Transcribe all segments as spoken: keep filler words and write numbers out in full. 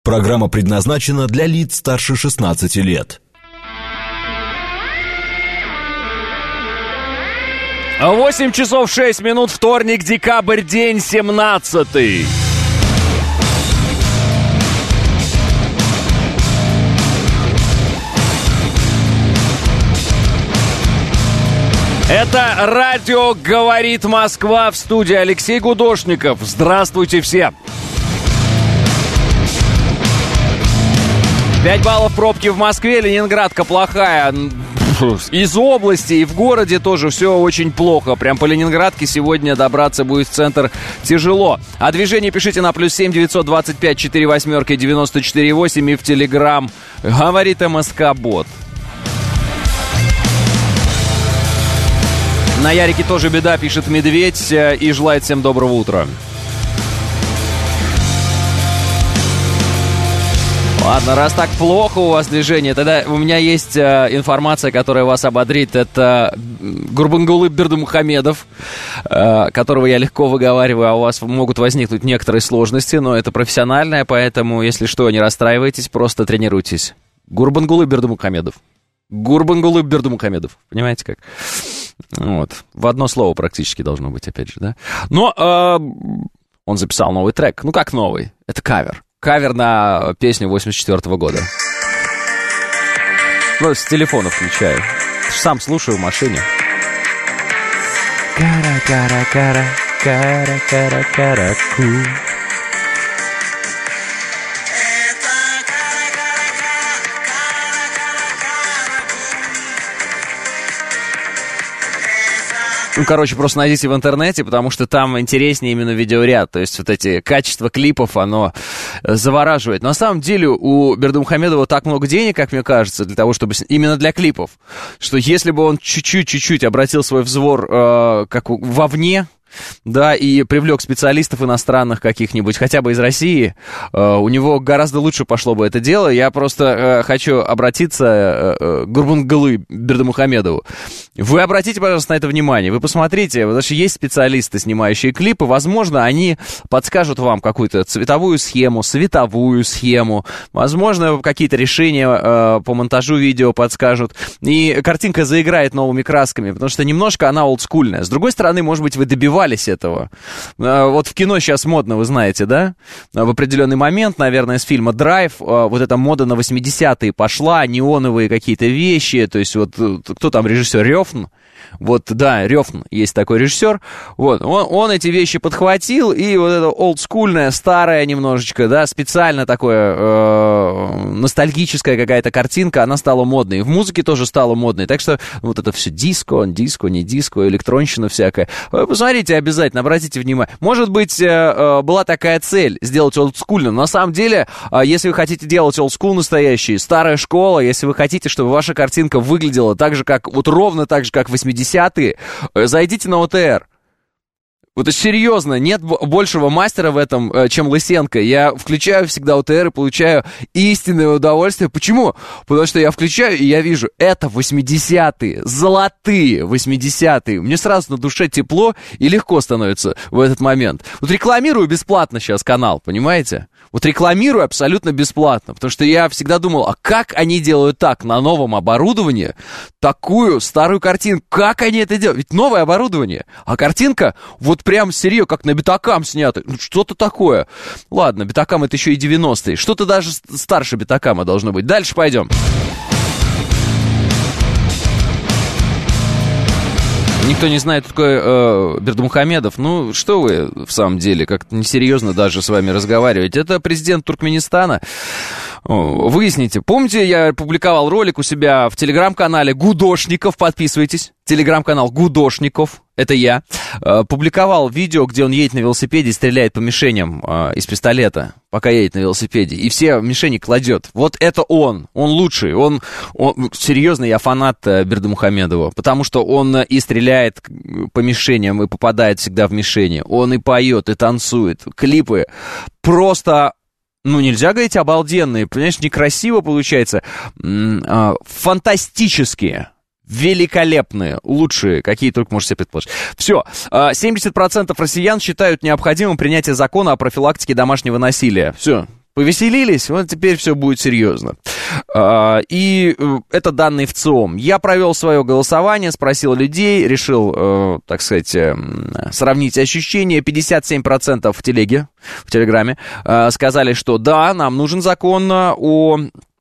Программа предназначена для лиц старше шестнадцати лет. восемь часов шесть минут, вторник, декабрь, день семнадцатый. Это радио «Говорит Москва», в студии Алексей Гудошников. Здравствуйте все! пять баллов пробки в Москве, Ленинградка плохая. Из области и в городе тоже все очень плохо. Прям по Ленинградке сегодня добраться будет в центр тяжело. А движение пишите на плюс семь девятьсот двадцать пять четыре восьмерки девяносто четыре восемь и в Телеграм «Говорит МСК-бот». На Ярике тоже беда, пишет Медведь, и желает всем доброго утра. Ладно, раз так плохо у вас движение, тогда у меня есть э, информация, которая вас ободрит. Это Гурбангулы Бердымухамедов, э, которого я легко выговариваю, а у вас могут возникнуть некоторые сложности, но это профессиональное, поэтому, если что, не расстраивайтесь, просто тренируйтесь. Гурбангулы Бердымухамедов. Гурбангулы Бердымухамедов. Понимаете как? Вот. В одно слово практически должно быть, опять же, да? Но э, он записал новый трек. Ну, как новый? Это кавер. Кавер на песню восемьдесят четвёртого года. Ну, с телефона включаю. Сам слушаю в машине. Кара-кара-кара, кара-кара-кара-ку. Ну, короче, просто найдите в интернете, потому что там интереснее именно видеоряд. То есть вот эти качество клипов, оно завораживает. Но на самом деле у Бердымухамедова так много денег, как мне кажется, для того, чтобы... Именно для клипов. Что если бы он чуть-чуть-чуть обратил свой взор э, как вовне... Да, и привлек специалистов иностранных каких-нибудь, хотя бы из России, э, у него гораздо лучше пошло бы это дело. Я просто э, хочу обратиться э, э, к Гурбангулы Бердымухамедову. Вы обратите, пожалуйста, на это внимание. Вы посмотрите, потому что есть специалисты, снимающие клипы. Возможно, они подскажут вам какую-то цветовую схему, световую схему. Возможно, какие-то решения э, по монтажу видео подскажут. И картинка заиграет новыми красками, потому что немножко она олдскульная. С другой стороны, может быть, вы добиваетесь этого. Вот в кино сейчас модно, вы знаете, да? В определенный момент, наверное, с фильма «Драйв» вот эта мода на восьмидесятые пошла, неоновые какие-то вещи, то есть вот кто там режиссер, Рёфн? Вот, да, Рёфн, есть такой режиссер. Вот, он, он эти вещи подхватил, и вот это олдскульное, старое немножечко, да, специально такое э, ностальгическая какая-то картинка, она стала модной. И в музыке тоже стала модной. Так что вот это все диско, диско, не диско, электронщина всякая. Вы посмотрите обязательно, обратите внимание. Может быть, э, э, была такая цель сделать олдскульно, но на самом деле, э, если вы хотите делать олдскул настоящий, старая школа, если вы хотите, чтобы ваша картинка выглядела так же, как, вот ровно так же, как восьмидесятые, зайдите на ОТР. Вот это серьезно, нет большего мастера в этом, чем Лысенко. Я включаю всегда ОТР и получаю истинное удовольствие. Почему? Потому что я включаю, и я вижу, это восьмидесятые, золотые восьмидесятые. Мне сразу на душе тепло и легко становится в этот момент. Вот рекламирую бесплатно сейчас канал, понимаете? Вот рекламирую абсолютно бесплатно, потому что я всегда думал, а как они делают так на новом оборудовании такую старую картинку? Как они это делают? Ведь новое оборудование, а картинка вот прям серьезно, как на Битакам снято. Ну, что-то такое. Ладно, Битакам это еще и девяностые. Что-то даже старше Битакама должно быть. Дальше пойдем. Никто не знает, кто такой э, Бердымухамедов. Ну, что вы, в самом деле, как-то несерьезно даже с вами разговаривать. Это президент Туркменистана. Выясните. Помните, я публиковал ролик у себя в телеграм-канале Гудошников. Подписывайтесь. Телеграм-канал Гудошников. Это я. Э, публиковал видео, где он едет на велосипеде и стреляет по мишеням э, из пистолета, пока едет на велосипеде. И все мишени кладет. Вот это он. Он лучший. Он, он серьезно, я фанат э, Бердымухамедова. Потому что он и стреляет по мишеням, и попадает всегда в мишени. Он и поет, и танцует. Клипы просто... Ну, нельзя говорить обалденные, понимаешь, некрасиво получается. Фантастические, великолепные, лучшие, какие только можете себе предположить. Все, семьдесят процентов россиян считают необходимым принятие закона о профилактике домашнего насилия. Все, Повеселились, вот теперь все будет серьезно. И это данные в ЦИОМ. Я провел свое голосование, спросил людей, решил, так сказать, сравнить ощущения. пятьдесят семь процентов в телеге, в Телеграме сказали, что да, нам нужен закон о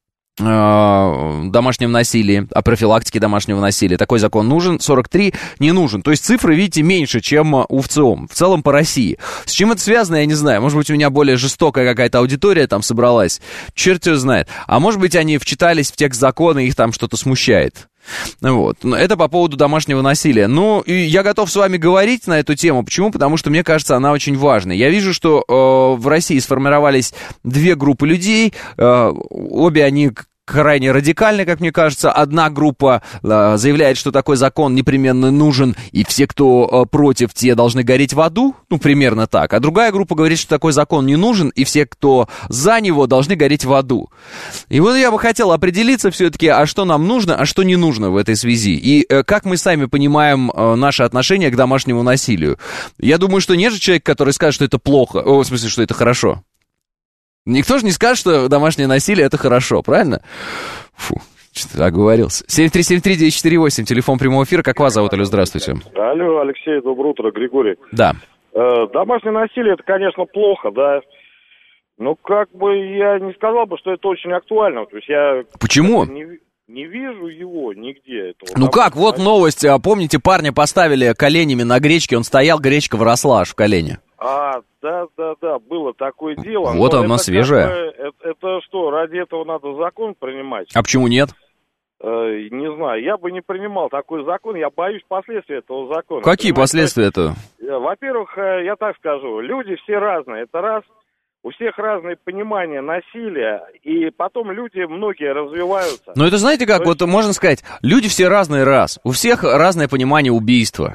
домашнем насилии, о профилактике домашнего насилия. Такой закон нужен, сорок три не нужен. То есть цифры, видите, меньше, чем у ВЦИОМ. В целом по России. С чем это связано, я не знаю. Может быть, у меня более жестокая какая-то аудитория там собралась. Черт его знает. А может быть, они вчитались в текст закона, и их там что-то смущает. Вот. Это по поводу домашнего насилия. Ну, и я готов с вами говорить на эту тему. Почему? Потому что, мне кажется, она очень важная. Я вижу, что э, в России сформировались две группы людей. Э, обе они крайне радикальны, как мне кажется. Одна группа э, заявляет, что такой закон непременно нужен, и все, кто э, против, те должны гореть в аду. Ну, примерно так. А другая группа говорит, что такой закон не нужен, и все, кто за него, должны гореть в аду. И вот я бы хотел определиться все-таки, а что нам нужно, а что не нужно в этой связи. И э, как мы сами понимаем э, наше отношение к домашнему насилию. Я думаю, что нет же человека, который скажет, что это плохо. О, в смысле, что это хорошо. Никто же не скажет, что домашнее насилие — это хорошо, правильно? Фу, что-то оговорился. семь три семь три девять четыре восемь, телефон прямого эфира. Как вас зовут, алло, здравствуйте. Алло, Алексей, доброе утро, Григорий. Да. Э, домашнее насилие — это, конечно, плохо, да. Но как бы я не сказал бы, что это очень актуально. То есть я... Почему? Не, не вижу его нигде. Этого ну как, вот насилия. Новость. Помните, парня поставили коленями на гречке, он стоял, гречка выросла аж в колене. А, да-да-да, было такое дело. Вот оно свежее. Как бы, это, это что, ради этого надо закон принимать? А почему нет? Э, не знаю, я бы не принимал такой закон, я боюсь последствий этого закона. Какие последствия этого? Во-первых, я так скажу, люди все разные, это раз. У всех разное понимание насилия, и потом люди, многие развиваются. Ну это знаете как, То есть... вот можно сказать, люди все разные раз, у всех разное понимание убийства.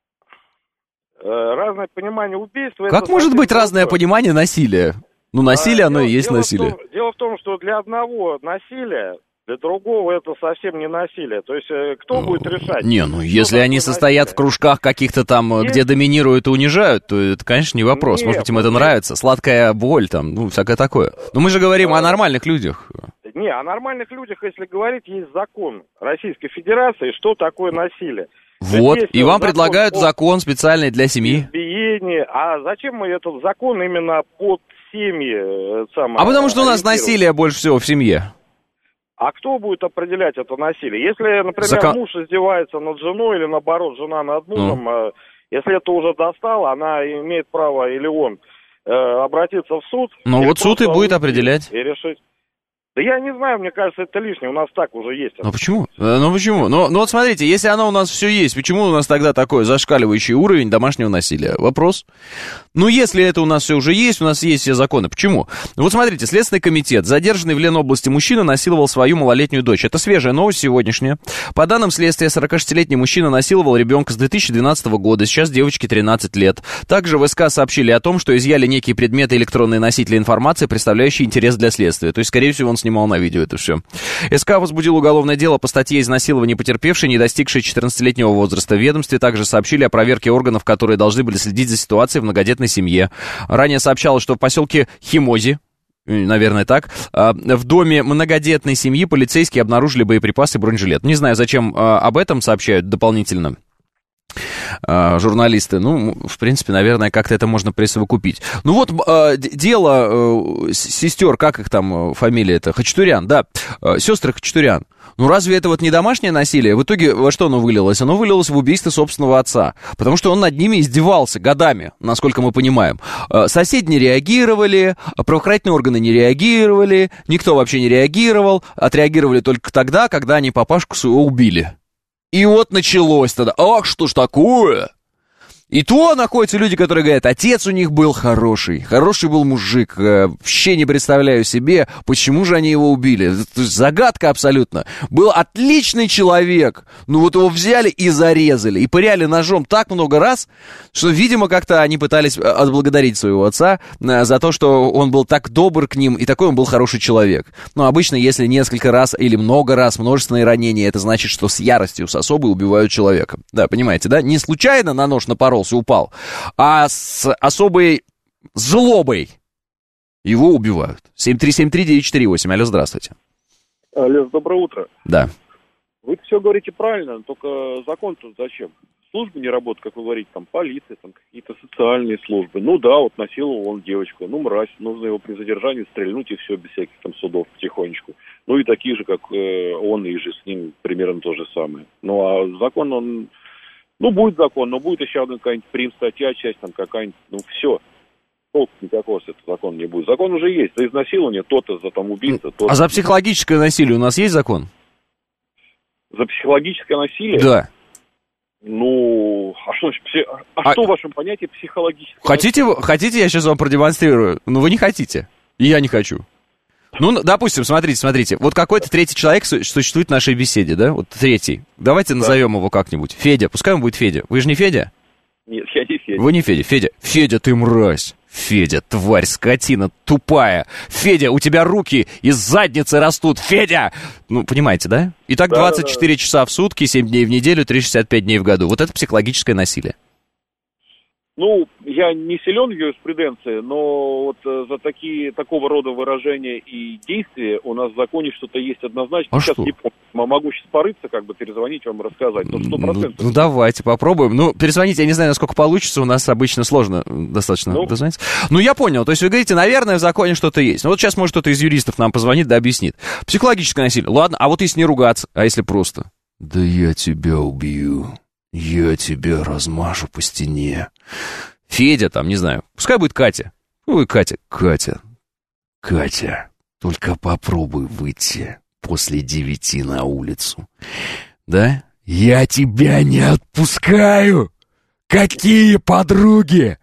Разное понимание убийства... Как может быть разное понимание насилия? Ну, насилие, а, оно дело, и есть дело насилие. В том, дело в том, что для одного насилие, для другого это совсем не насилие. То есть, кто ну, будет решать? Не, ну, если они состоят насилие? В кружках каких-то там, нет. Где доминируют и унижают, то это, конечно, не вопрос. Нет, Может быть, им это нет. нравится. Сладкая боль там, ну, всякое такое. Но мы же говорим а... о нормальных людях. Не, о нормальных людях, если говорить, есть закон Российской Федерации, что такое насилие. Вот, есть, и вам закон предлагают закон специальный для семьи. Избиение. А зачем мы этот закон именно под семьи? Самое, а потому что у нас насилие больше всего в семье. А кто будет определять это насилие? Если, например, закон... муж издевается над женой или, наоборот, жена над мужем, ну. если это уже достало, она имеет право, или он, э, обратиться в суд. Ну вот суд и будет определять. И решить. Да я не знаю, мне кажется, это лишнее, у нас так уже есть. Ну почему? Ну почему? Ну, ну вот смотрите, если оно у нас все есть, почему у нас тогда такой зашкаливающий уровень домашнего насилия? Вопрос. Ну если это у нас все уже есть, у нас есть все законы, почему? Вот смотрите, Следственный комитет. Задержанный в Ленобласти мужчина насиловал свою малолетнюю дочь. Это свежая новость сегодняшняя. По данным следствия, сорокашестилетний мужчина насиловал ребенка с две тысячи двенадцатого года, сейчас девочке тринадцать лет. Также в СК сообщили о том, что изъяли некие предметы электронные носители информации, представляющие интерес для следствия. То есть, скорее всего, он снимал на видео это все. СК возбудил уголовное дело по статье изнасилования потерпевшей, не достигшей четырнадцатилетнего возраста. В ведомстве также сообщили о проверке органов, которые должны были следить за ситуацией в многодетной семье. Ранее сообщалось, что в поселке Химози, наверное так, в доме многодетной семьи полицейские обнаружили боеприпасы и бронежилет. Не знаю, зачем об этом сообщают дополнительно журналисты. Ну, в принципе, наверное, как-то это можно присовокупить. Ну вот, э, дело э, сестер, как их там фамилия это? Хачатурян, да, э, сестры Хачатурян. Ну разве это вот не домашнее насилие? В итоге во что оно вылилось? Оно вылилось в убийство собственного отца. Потому что он над ними издевался годами, насколько мы понимаем. Э, соседи не реагировали, правоохранительные органы не реагировали, никто вообще не реагировал. Отреагировали только тогда, когда они папашку своего убили. И вот началось тогда, ах, что ж такое? И то находятся люди, которые говорят, отец у них был хороший, хороший был мужик, вообще не представляю себе, почему же они его убили. Загадка абсолютно. Был отличный человек, ну вот его взяли и зарезали, и пыряли ножом так много раз, что, видимо, как-то они пытались отблагодарить своего отца за то, что он был так добр к ним, и такой он был хороший человек. Но обычно, если несколько раз или много раз множественные ранения, это значит, что с яростью, с особой убивают человека. Да, понимаете, да? Не случайно на нож напоролся, упал, а с особой злобой Его убивают. семь три семь три девять четыре восемь. Алло, здравствуйте. Алло, доброе утро. Да. Вы все говорите правильно, только закон-то зачем? Службы не работают, как вы говорите, там полиция, там какие-то социальные службы. Ну да, вот насиловал он девочку, ну мразь, нужно его при задержании стрельнуть и все, без всяких там судов потихонечку. Ну и такие же, как э, он, и же с ним примерно то же самое. Ну а закон, он, ну будет закон, но будет еще одна какая-нибудь прим-статья, часть там какая-нибудь, ну все. Толку никакого с этого закона не будет. Закон уже есть, за изнасилование, то-то, за там убийство, то-то. А за психологическое насилие у нас есть закон? За психологическое насилие? Да. Ну, а что, пси... а а... что в вашем понятии психологическое? Хотите, хотите, я сейчас вам продемонстрирую? Ну, вы не хотите. И я не хочу. Ну, допустим, смотрите, смотрите. Вот какой-то третий человек существует в нашей беседе, да? Вот третий. Давайте да. назовем его как-нибудь. Федя. Пускай он будет Федя. Вы же не Федя? Нет, я не Федя. Вы не Федя. Федя. Федя, ты мразь. Федя, тварь, скотина, тупая. Федя, у тебя руки из задницы растут. Федя! Ну, понимаете, да? Итак, да, двадцать четыре да, да. часа в сутки, семь дней в неделю, триста шестьдесят пять дней в году. Вот это психологическое насилие. Ну, я не силен в юриспруденции, но вот э, за такие, такого рода выражения и действия у нас в законе что-то есть однозначно. А сейчас что? не помню. Могу сейчас порыться, как бы перезвонить вам, рассказать. Ну, сто процентов. Ну, ну, давайте попробуем. Ну, перезвоните, я не знаю, насколько получится. У нас обычно сложно достаточно ну. дозвониться. Ну, я понял. То есть вы говорите, наверное, в законе что-то есть. Ну, вот сейчас, может, кто-то из юристов нам позвонит, да объяснит. Психологическое насилие. Ладно, а вот если не ругаться, а если просто? Да я тебя убью. Я тебя размажу по стене. Федя там, не знаю. Пускай будет Катя. Ну и Катя. Катя. Катя, только попробуй выйти после девяти на улицу. Да? Я тебя не отпускаю. Какие подруги?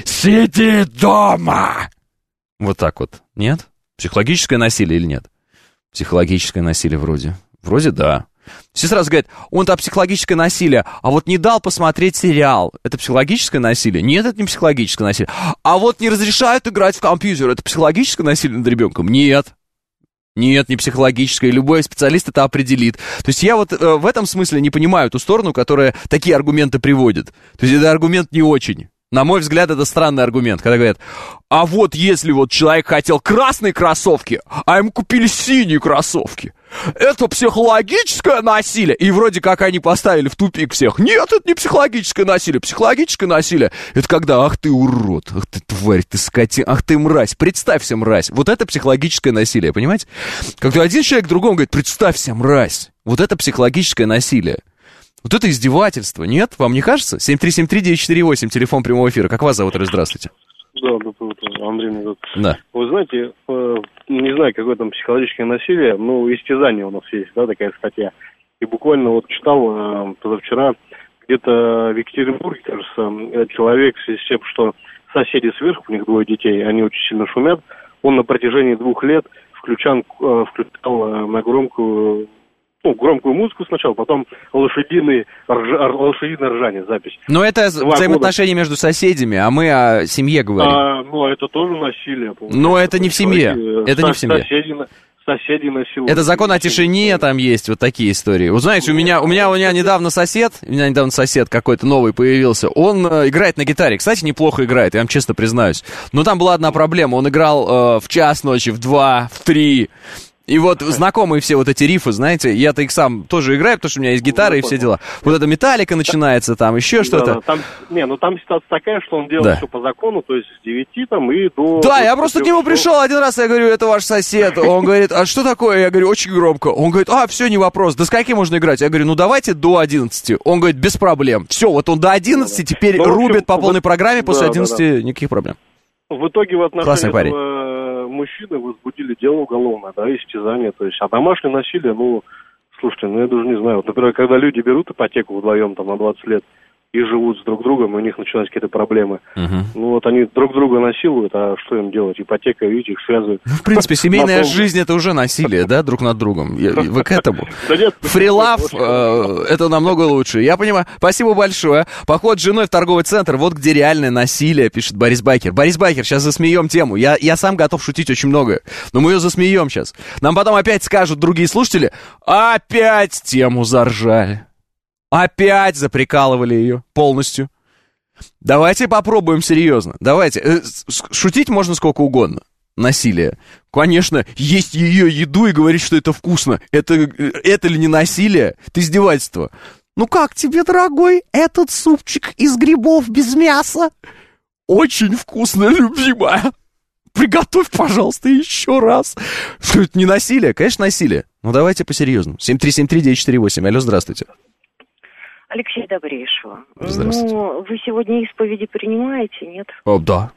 Сиди дома. Вот так вот. Нет? Психологическое насилие или нет? Психологическое насилие вроде. Вроде да. Все сразу говорят, он-то психологическое насилие, а вот не дал посмотреть сериал. Это психологическое насилие? Нет, это не психологическое насилие. А вот не разрешают играть в компьютер. Это психологическое насилие над ребенком? Нет. Нет, не психологическое. Любой специалист это определит. То есть я вот э, в этом смысле не понимаю ту сторону, которая такие аргументы приводит. То есть это аргумент не очень. На мой взгляд, это странный аргумент, когда говорят, а вот если вот человек хотел красные кроссовки, а ему купили синие кроссовки, это психологическое насилие. И вроде как они поставили в тупик всех. Нет, это не психологическое насилие. Психологическое насилие — это когда, ах ты урод, ах ты тварь, ты скотина, ах ты мразь, представься, мразь. Вот это психологическое насилие, понимаете? Когда один человек другому говорит, представься, мразь. Вот это психологическое насилие. Вот это издевательство, нет? Вам не кажется? семь три семь три девять четыре восемь, телефон прямого эфира. Как вас зовут? Здравствуйте. Да, доброе утро. Андрей меня зовут. Да. Вы знаете, э, не знаю, какое там психологическое насилие, но истязание у нас есть, да, такая статья. И буквально вот читал э, позавчера, где-то в Екатеринбурге, кажется, человек в связи с тем, что соседи сверху, у них двое детей, они очень сильно шумят, он на протяжении двух лет включал, э, включал на громкую... Ну, громкую музыку сначала, потом лошадиный, рж... лошадиное ржание, запись. Но это Два взаимоотношения года. Между соседями, а мы о семье говорим. А, ну, это тоже насилие. Но это не в семье, человек, это со- не в семье. Соседи, соседи насилуют. Это закон о тишине, там есть вот такие истории. Вот знаете, у меня, у меня, у меня недавно сосед, у меня недавно сосед какой-то новый появился, он э, играет на гитаре. Кстати, неплохо играет, я вам честно признаюсь. Но там была одна проблема, он играл э, в час ночи, в два, в три... И вот знакомые все вот эти рифы, знаете, я-то их сам тоже играю, потому что у меня есть гитара ну, и все дела. Вот эта металлика начинается, там еще да, что-то. Да, там, не, ну там ситуация такая, что он делает да. все по закону, то есть с девяти там и до... Да, я просто к нему пришел один раз, я говорю, это ваш сосед. Он говорит, а что такое? Я говорю, очень громко. Он говорит, а, все, не вопрос, до скольки можно играть? Я говорю, ну давайте до одиннадцати. Он говорит, без проблем. Все, вот он до одиннадцати теперь ну, рубит общем, по полной программе, после да, одиннадцати да, да. никаких проблем. В итоге в отношении этого мужчины возбудили дело уголовное, да, истязание, то есть, а домашнее насилие, ну, слушайте, ну, я даже не знаю, вот, например, когда люди берут ипотеку вдвоем, там, на двадцать лет, и живут с друг другом, и у них начинаются какие-то проблемы. Uh-huh. Ну, вот они друг друга насилуют, а что им делать? Ипотека, видите, их связывает. Ну, в принципе, семейная жизнь — это уже насилие, да, друг над другом. Вы к этому. Фрилав — это намного лучше. Я понимаю. Спасибо большое. Поход с женой в торговый центр, вот где реальное насилие, пишет Борис Байкер. Борис Байкер, сейчас засмеем тему. Я, я сам готов шутить очень много, но мы ее засмеем сейчас. Нам потом опять скажут другие слушатели, опять тему заржали. Опять заприкалывали ее полностью. Давайте попробуем серьезно. Давайте. Шутить можно сколько угодно. насилие? Конечно, есть ее еду и говорить, что это вкусно. Это, это ли не насилие? Это издевательство. Ну как тебе, дорогой, этот супчик из грибов без мяса? Очень вкусно, любимая. Приготовь, пожалуйста, еще раз. Что это не насилие? Конечно, насилие. Ну давайте по-серьезному. семь три семь три девять четыре восемь. Алло, здравствуйте. Алексей Добрейшего. Здравствуйте. Ну, вы сегодня исповеди принимаете, нет? О, да.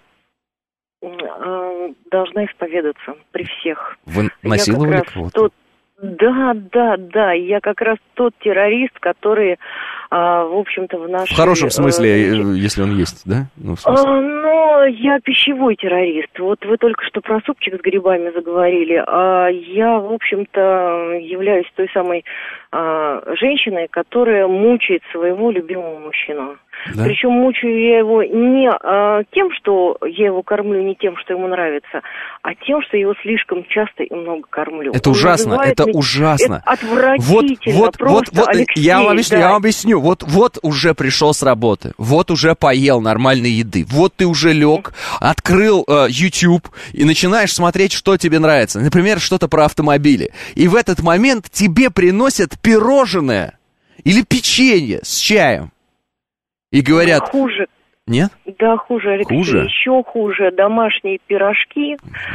Должна исповедаться при всех. Вы насиловали кого-то? Тот... Да, да, да. Я как раз тот террорист, который, а, в общем-то, в нашей... В хорошем смысле, э, если он есть, да? Ну, в а, но я пищевой террорист. Вот вы только что про супчик с грибами заговорили. А я, в общем-то, являюсь той самой а, женщиной, которая мучает своего любимого мужчину. Да? Причем мучаю я его не а, тем, что я его кормлю, не тем, что ему нравится, а тем, что я его слишком часто и много кормлю. Это Он ужасно, это меня... ужасно. Это отвратительно, вот, просто, вот, вот, Алексей, я вам объясню, да. я вам объясню. Вот, вот уже пришел с работы, вот уже поел нормальной еды, вот ты уже лег, открыл э, YouTube и начинаешь смотреть, что тебе нравится. Например, что-то про автомобили. И в этот момент тебе приносят пирожное или печенье с чаем. И говорят... Хуже. Нет? Да, хуже, Алексей. Хуже? Еще хуже. Домашние пирожки.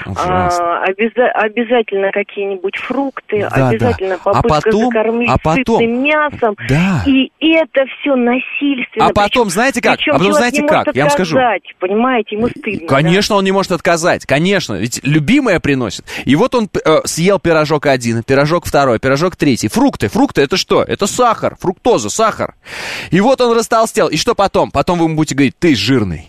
А, обяза- обязательно какие-нибудь фрукты. Да, обязательно да. попытка а потом, закормить а потом, сытным мясом. Да. И это все насильственно. А потом, причем, знаете как? А потом, знаете как? Я вам скажу. Понимаете, ему стыдно. Конечно, да? он не может отказать. Конечно. Ведь любимое приносит. И вот он э, съел пирожок один, пирожок второй, пирожок третий. Фрукты. Фрукты это что? Это сахар. Фруктоза, сахар. И вот он растолстел. И что потом? Потом вы ему будете говорить, ты жирный.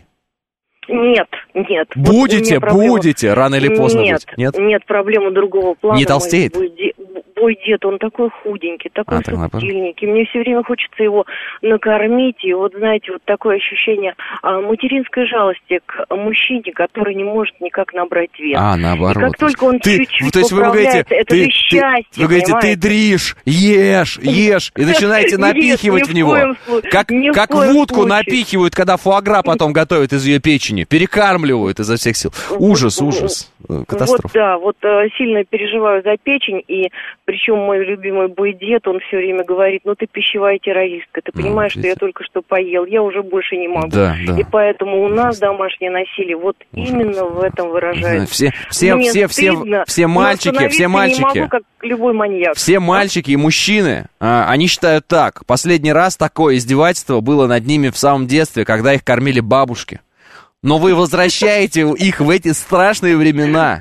Нет, нет. Будете, вот будете, рано или поздно нет, быть. Нет, нет, проблема другого плана. Не толстеет? Мой, мой дед, он такой худенький, такой а, субтильненький. Мне все время хочется его накормить. И вот, знаете, вот такое ощущение а, материнской жалости к мужчине, который не может никак набрать вес. А, наоборот. И как только он ты, чуть-чуть то есть вы говорите, это ты, же счастье, ты, вы говорите, ты дришь, ешь, ешь, и начинаете напихивать в него. Как, как в утку напихивают, когда фуагра потом готовят из ее печени. Перекармливают изо всех сил. Ужас, ужас. Катастрофа. Вот, да, вот э, сильно переживаю за печень, и причем мой любимый бойдед, он все время говорит, ну ты пищевая террористка, ты понимаешь, ну, что я только что поел, я уже больше не могу. Да, да. И поэтому у нас домашнее насилие вот ужас. Именно в этом выражается. Все, все, Мне все, стыдно, все, все мальчики, все мальчики, не могу, как любой маньяк. Все мальчики и мужчины, а, они считают так, последний раз такое издевательство было над ними в самом детстве, когда их кормили бабушки. Но вы возвращаете их в эти страшные времена.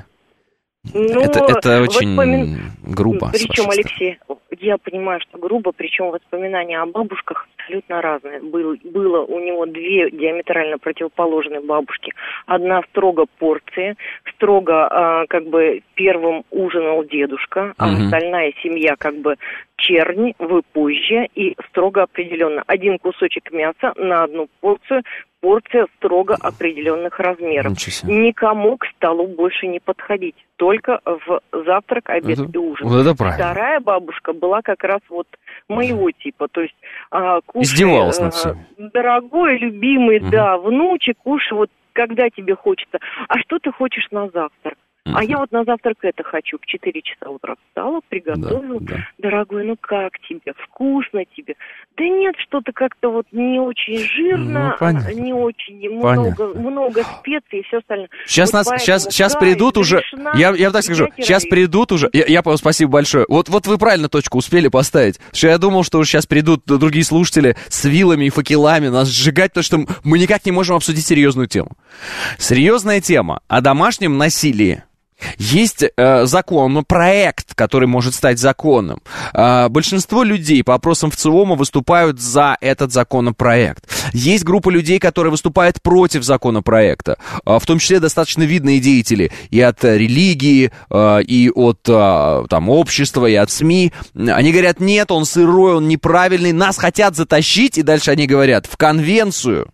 Ну, это, это очень воспомин... грубо. Причем, Алексей, я понимаю, что грубо, причем воспоминания о бабушках абсолютно разные. Был, было у него две диаметрально противоположные бабушки. Одна строго порции, строго а, как бы первым ужинал дедушка, а угу. остальная семья как бы чернь, вы позже, и строго определенно. Один кусочек мяса на одну порцию, порция строго определенных размеров. Никому к столу больше не подходить. Только в завтрак, обед это, и ужин. Вот это правильно. Вторая бабушка была как раз вот моего типа. То есть а, кушай, издевалась а, над всем. Дорогой, любимый, угу. да, внучек, кушай вот когда тебе хочется. А что ты хочешь на завтрак? А я вот на завтрак это хочу. В четыре часа утра встала, приготовила. Да, да. Дорогой, ну как тебе? Вкусно тебе? Да нет, что-то как-то вот не очень жирно, ну, не очень много, много специй и все остальное. Сейчас вот нас, сейчас, сейчас да, придут уже, я, я так скажу, сейчас придут уже, я, я спасибо большое. Вот, вот вы правильно точку успели поставить. Что я думал, что уже сейчас придут другие слушатели с вилами и факелами нас сжигать, потому что мы никак не можем обсудить серьезную тему. Серьезная тема о домашнем насилии. Есть э, закон, проект, который может стать законом. Э, большинство людей по опросам ВЦИОМа выступают за этот законопроект. Есть группа людей, которые выступают против законопроекта, э, в том числе достаточно видные деятели и от религии, э, и от э, там, общества, и от СМИ. Они говорят, нет, он сырой, он неправильный, нас хотят затащить, и дальше они говорят, в конвенцию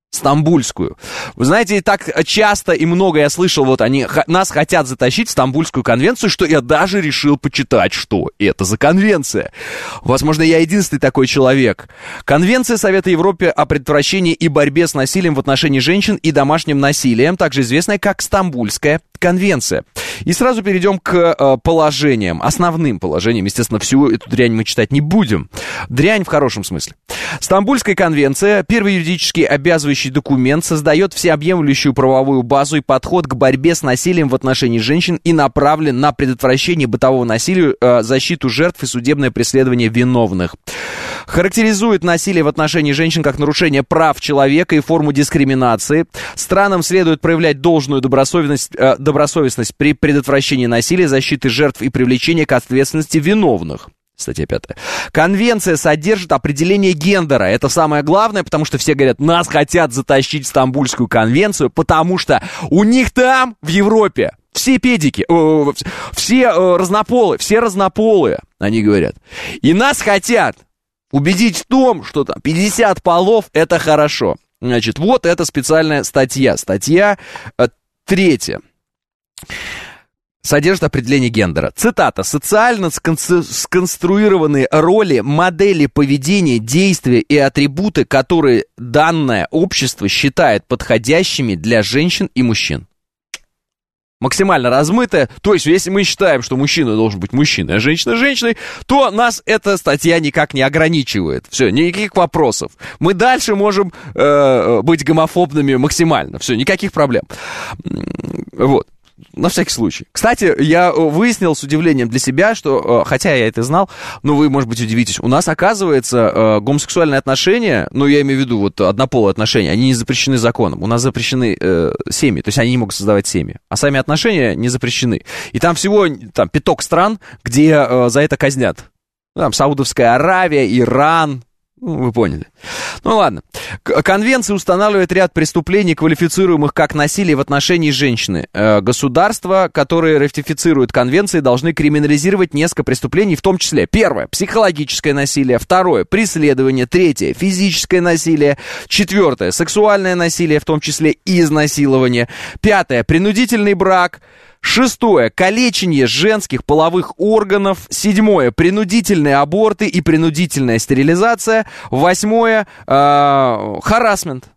Стамбульскую. Вы знаете, так часто и много я слышал, вот они х- нас хотят затащить в Стамбульскую конвенцию, что я даже решил почитать, что это за конвенция. Возможно, я единственный такой человек. Конвенция Совета Европы о предотвращении и борьбе с насилием в отношении женщин и домашним насилием, также известная как Стамбульская конвенция. И сразу перейдем к э, положениям, основным положениям. Естественно, всю эту дрянь мы читать не будем. Дрянь в хорошем смысле. Стамбульская конвенция, первый юридически обязывающий документ, создает всеобъемлющую правовую базу и подход к борьбе с насилием в отношении женщин и направлен на предотвращение бытового насилия, э, защиту жертв и судебное преследование виновных. Характеризует насилие в отношении женщин как нарушение прав человека и форму дискриминации. Странам следует проявлять должную добросовестность, э, добросовестность при предотвращении насилия, защиты жертв и привлечения к ответственности виновных. Статья пятая. Конвенция содержит определение гендера. Это самое главное, потому что все говорят, нас хотят затащить в Стамбульскую конвенцию, потому что у них там, в Европе, все педики, э, все э, разнополые, все разнополые, они говорят. И нас хотят убедить в том, что там пятьдесят полов — это хорошо. Значит, вот эта специальная статья. Статья э, третья. Содержит определение гендера. Цитата. «Социально сконструированные роли, модели поведения, действия и атрибуты, которые данное общество считает подходящими для женщин и мужчин». Максимально размытое. То есть, если мы считаем, что мужчина должен быть мужчиной, а женщина женщиной, то нас эта статья никак не ограничивает. Все, никаких вопросов. Мы дальше можем э, быть гомофобными максимально. Все, никаких проблем. Вот. На всякий случай. Кстати, я выяснил с удивлением для себя, что, хотя я это знал, но вы, может быть, удивитесь, у нас, оказывается, гомосексуальные отношения, ну, я имею в виду вот однополые отношения, они не запрещены законом. У нас запрещены э, семьи, то есть они не могут создавать семьи. А сами отношения не запрещены. И там всего там, пяток стран, где э, за это казнят. Там Саудовская Аравия, Иран. Ну, вы поняли. Ну, ладно. Конвенция устанавливает ряд преступлений, квалифицируемых как насилие в отношении женщины. Государства, которые ратифицируют конвенции, должны криминализировать несколько преступлений, в том числе: первое — психологическое насилие, второе — преследование, третье — физическое насилие, четвертое — сексуальное насилие, в том числе и изнасилование, пятое — принудительный брак, шестое — калечение женских половых органов, седьмое — принудительные аборты и принудительная стерилизация, восьмое — э, харассмент.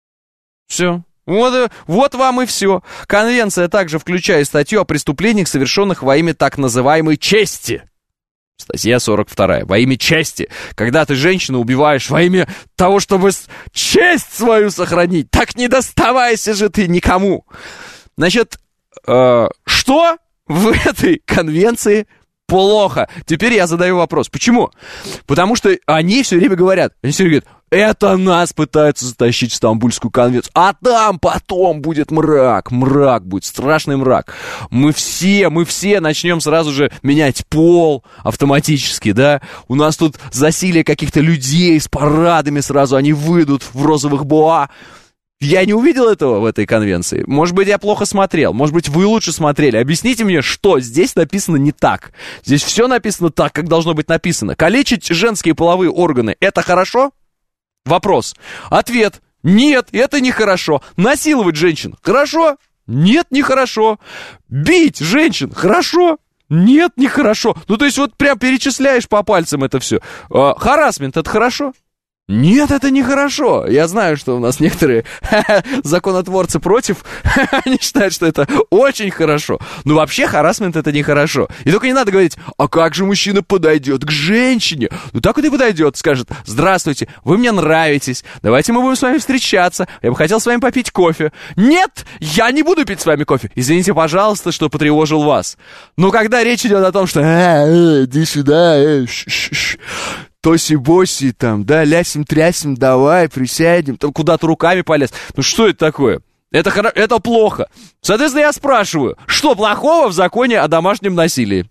Все. Вот, вот вам и все. Конвенция также включает статью о преступлениях, совершенных во имя так называемой чести. Статья сорок вторая. Во имя чести. Когда ты женщину убиваешь во имя того, чтобы честь свою сохранить, так не доставайся же ты никому. Значит, э, что в этой конвенции плохо? Теперь я задаю вопрос. Почему? Потому что они все время говорят, они все время говорят, это нас пытаются затащить в Стамбульскую конвенцию, а там потом будет мрак, мрак будет, страшный мрак. Мы все, мы все начнем сразу же менять пол автоматически, да? У нас тут засилие каких-то людей с парадами сразу, они выйдут в розовых боа. Я не увидел этого в этой конвенции. Может быть, я плохо смотрел. Может быть, вы лучше смотрели. Объясните мне, что здесь написано не так. Здесь все написано так, как должно быть написано. Калечить женские половые органы — это хорошо? Вопрос. Ответ. Нет, это нехорошо. Насиловать женщин — хорошо? Нет, нехорошо. Бить женщин — хорошо? Нет, нехорошо. Ну, то есть, вот прям перечисляешь по пальцам это все. А, харассмент — это хорошо? Нет, это нехорошо. Я знаю, что у нас некоторые законотворцы против. Они считают, что это очень хорошо. Но вообще харассмент — это нехорошо. И только не надо говорить, а как же мужчина подойдет к женщине? Ну так вот и подойдет, скажет: здравствуйте, вы мне нравитесь, давайте мы будем с вами встречаться, я бы хотел с вами попить кофе. Нет, я не буду пить с вами кофе. Извините, пожалуйста, что потревожил вас. Но когда речь идет о том, что э, э, иди сюда, э, ш -ш -ш. Тоси-боси там, да, лясим-трясим, давай, присядем, там куда-то руками полез. Ну что это такое? Это, это плохо. Соответственно, я спрашиваю, что плохого в законе о домашнем насилии?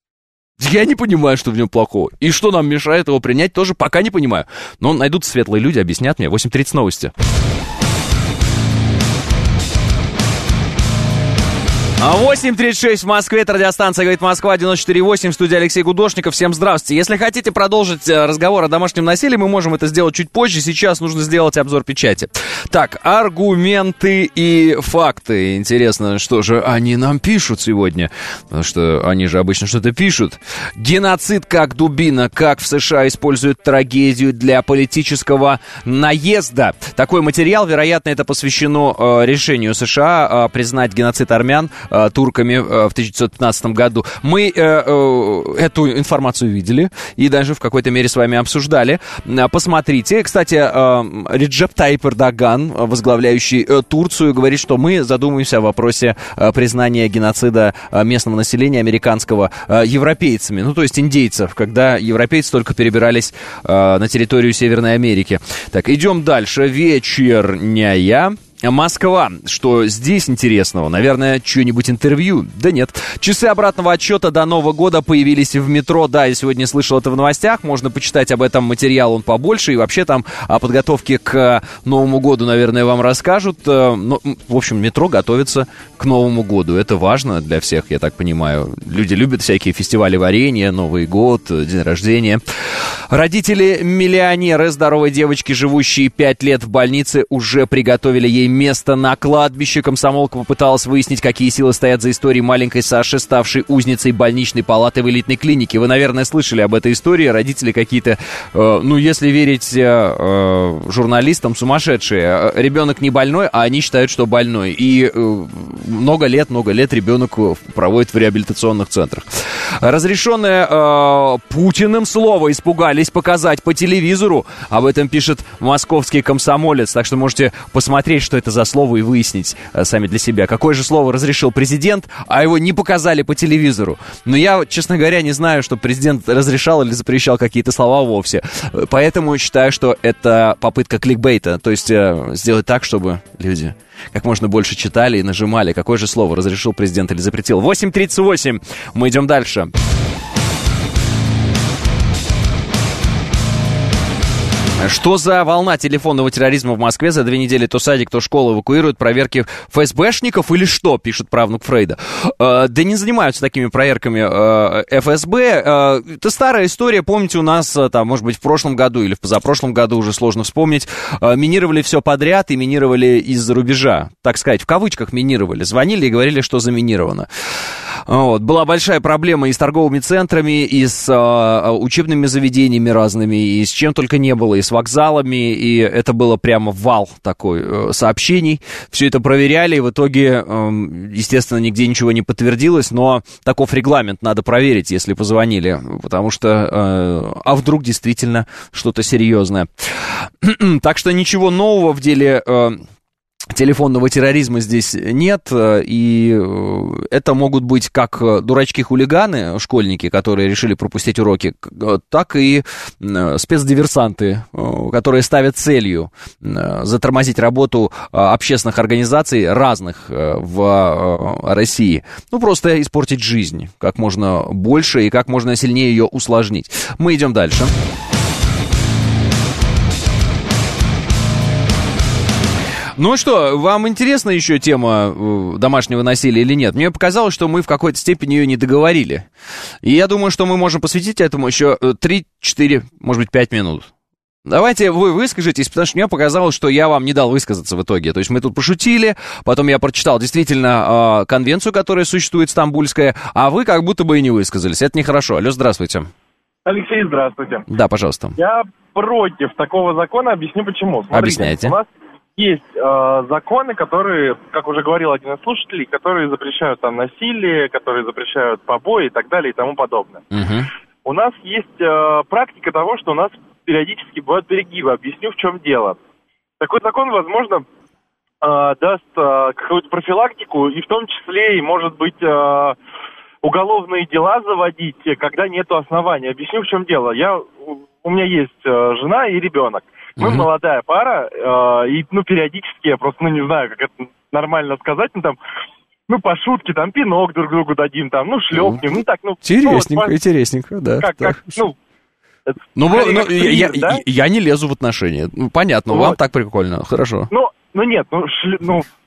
Я не понимаю, что в нем плохого. И что нам мешает его принять, тоже пока не понимаю. Но найдутся светлые люди, объяснят мне. восемь тридцать новости. восемь тридцать шесть в Москве, это радиостанция «Говорит Москва», девяносто четыре восемь, в студии Алексей Гудошников. Всем здравствуйте. Если хотите продолжить разговор о домашнем насилии, мы можем это сделать чуть позже. Сейчас нужно сделать обзор печати. Так, аргументы и факты. Интересно, что же они нам пишут сегодня? Потому что они же обычно что-то пишут. Геноцид как дубина. Как в США используют трагедию для политического наезда. Такой материал, вероятно, это посвящено э, решению США э, признать геноцид армян турками в тысяча девятьсот пятнадцатом году. Мы э, э, эту информацию видели и даже в какой-то мере с вами обсуждали. Посмотрите. Кстати, э, Реджеп Тайип Эрдоган, возглавляющий э, Турцию, говорит, что мы задумаемся о вопросе э, признания геноцида э, местного населения американского э, европейцами. Ну, то есть индейцев, когда европейцы только перебирались э, на территорию Северной Америки. Так, идем дальше. Вечерняя Москва. Что здесь интересного? Наверное, что-нибудь интервью? Да нет. Часы обратного отсчета до Нового года появились в метро. Да, я сегодня слышал это в новостях. Можно почитать об этом материал, он побольше. И вообще там о подготовке к Новому году, наверное, вам расскажут. Но, в общем, метро готовится к Новому году. Это важно для всех, я так понимаю. Люди любят всякие фестивали варенья, Новый год, день рождения. Родители-миллионеры здоровой девочки, живущие пять лет в больнице, уже приготовили ей место на кладбище. Комсомолка попыталась выяснить, какие силы стоят за историей маленькой Саши, ставшей узницей больничной палаты в элитной клинике. Вы, наверное, слышали об этой истории. Родители какие-то, э, ну, если верить э, журналистам, сумасшедшие. Ребенок не больной, а они считают, что больной. И э, много лет, много лет ребенок проводит в реабилитационных центрах. Разрешенное э, Путиным слово испугались показать по телевизору. Об этом пишет московский комсомолец. Так что можете посмотреть, что это за слово, и выяснить э, сами для себя, какое же слово разрешил президент, а его не показали по телевизору. Но я, честно говоря, не знаю, что президент разрешал или запрещал какие-то слова вовсе. Поэтому считаю, что это попытка кликбейта. То есть э, сделать так, чтобы люди как можно больше читали и нажимали, какое же слово разрешил президент или запретил. восемь тридцать восемь. Мы идем дальше. Что за волна телефонного терроризма в Москве? За две недели то садик, то школу эвакуируют. Проверки ФСБшников или что, пишет правнук Фрейда. Э, да не занимаются такими проверками э, эф эс бэ. Э, это старая история. Помните, у нас, там, может быть, в прошлом году или в позапрошлом году, уже сложно вспомнить, э, минировали все подряд и минировали из-за рубежа. Так сказать, в кавычках минировали. Звонили и говорили, что заминировано. Вот. Была большая проблема и с торговыми центрами, и с э, учебными заведениями разными, и с чем только не было, и с вокзалами, и это было прямо вал такой э, сообщений. Все это проверяли, и в итоге, э, естественно, нигде ничего не подтвердилось, но таков регламент, надо проверить, если позвонили, потому что, э, а вдруг действительно что-то серьезное. Так что ничего нового в деле Э, телефонного терроризма здесь нет, и это могут быть как дурачки-хулиганы, школьники, которые решили пропустить уроки, так и спецдиверсанты, которые ставят целью затормозить работу общественных организаций разных в России. Ну, просто испортить жизнь как можно больше и как можно сильнее ее усложнить. Мы идем дальше. Ну что, вам интересна еще тема э, домашнего насилия или нет? Мне показалось, что мы в какой-то степени ее не договорили. И я думаю, что мы можем посвятить этому еще три-четыре, может быть, пять минут. Давайте вы выскажитесь, потому что мне показалось, что я вам не дал высказаться в итоге. То есть мы тут пошутили, потом я прочитал действительно э, конвенцию, которая существует, стамбульская, а вы как будто бы и не высказались. Это нехорошо. Алло, здравствуйте. Алексей, здравствуйте. Да, пожалуйста. Я против такого закона, объясню почему. Смотрите, объясняйте. У нас есть э, законы, которые, как уже говорил один из слушателей, которые запрещают там насилие, которые запрещают побои и так далее и тому подобное. Угу. У нас есть э, практика того, что у нас периодически бывают перегибы. Объясню, в чем дело. Такой закон, возможно, э, даст э, какую-то профилактику, и в том числе, и, может быть, э, уголовные дела заводить, когда нету оснований. Объясню, в чем дело. Я, у меня есть э, жена и ребенок. Мы mm-hmm. молодая пара, э, и, ну, периодически, я просто, ну, не знаю, как это нормально сказать, ну, там, ну, по шутке, там, пинок друг другу дадим, там, ну, шлепнем, ну, так, ну... Интересненько, ну, вот, интересненько, да. Как, как, ну... Ну, вы, ну пример, я, да? я, я не лезу в отношения. Ну, понятно, вот. Вам так прикольно, хорошо. Ну, ну нет, ну, шли, ну,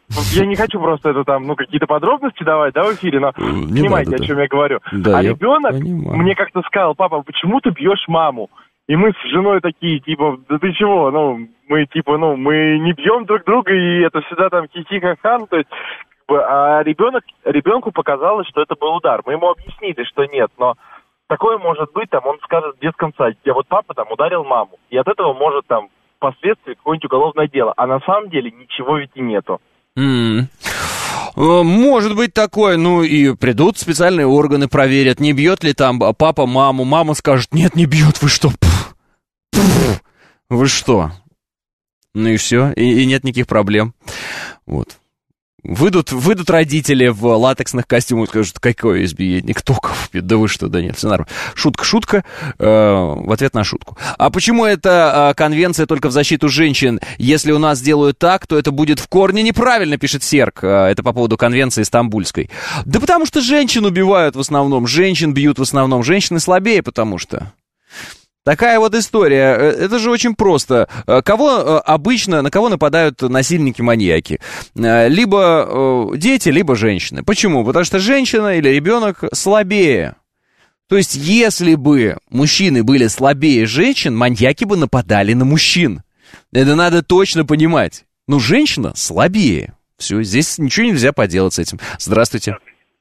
я не хочу просто это там, ну, какие-то подробности давать, да, в эфире, но не понимаете, надо, о чем да. я говорю. Да, а я ребенок понимаю. Мне как-то сказал: папа, почему ты бьешь маму? И мы с женой такие, типа, да ты чего, ну, мы, типа, ну, мы не бьем друг друга, и это всегда там хихи-ха-ха, ну, то есть, как бы, а ребенок, ребенку показалось, что это был удар. Мы ему объяснили, что нет, но такое может быть, там, он скажет в детском садике: вот папа там ударил маму, и от этого может там впоследствии какое-нибудь уголовное дело, а на самом деле ничего ведь и нету. Mm. Может быть такое, ну и придут специальные органы, проверят, не бьет ли там папа маму, мама скажет: нет, не бьет, вы что? Пфф, пфф, вы что? Ну и все, и, и нет никаких проблем. Вот. Выйдут, выйдут родители в латексных костюмах и скажут: какое избиение, кто кого бьет? Да вы что, да нет, все нормально. Шутка, шутка, э, в ответ на шутку. А почему эта э, конвенция только в защиту женщин? Если у нас делают так, то это будет в корне неправильно, пишет Серк. Э, это по поводу конвенции стамбульской. Да потому что женщин убивают в основном, женщин бьют в основном, женщины слабее, потому что... Такая вот история. Это же очень просто. Кого обычно, на кого нападают насильники-маньяки? Либо дети, либо женщины. Почему? Потому что женщина или ребенок слабее. То есть, если бы мужчины были слабее женщин, маньяки бы нападали на мужчин. Это надо точно понимать. Но женщина слабее. Все, здесь ничего нельзя поделать с этим. Здравствуйте.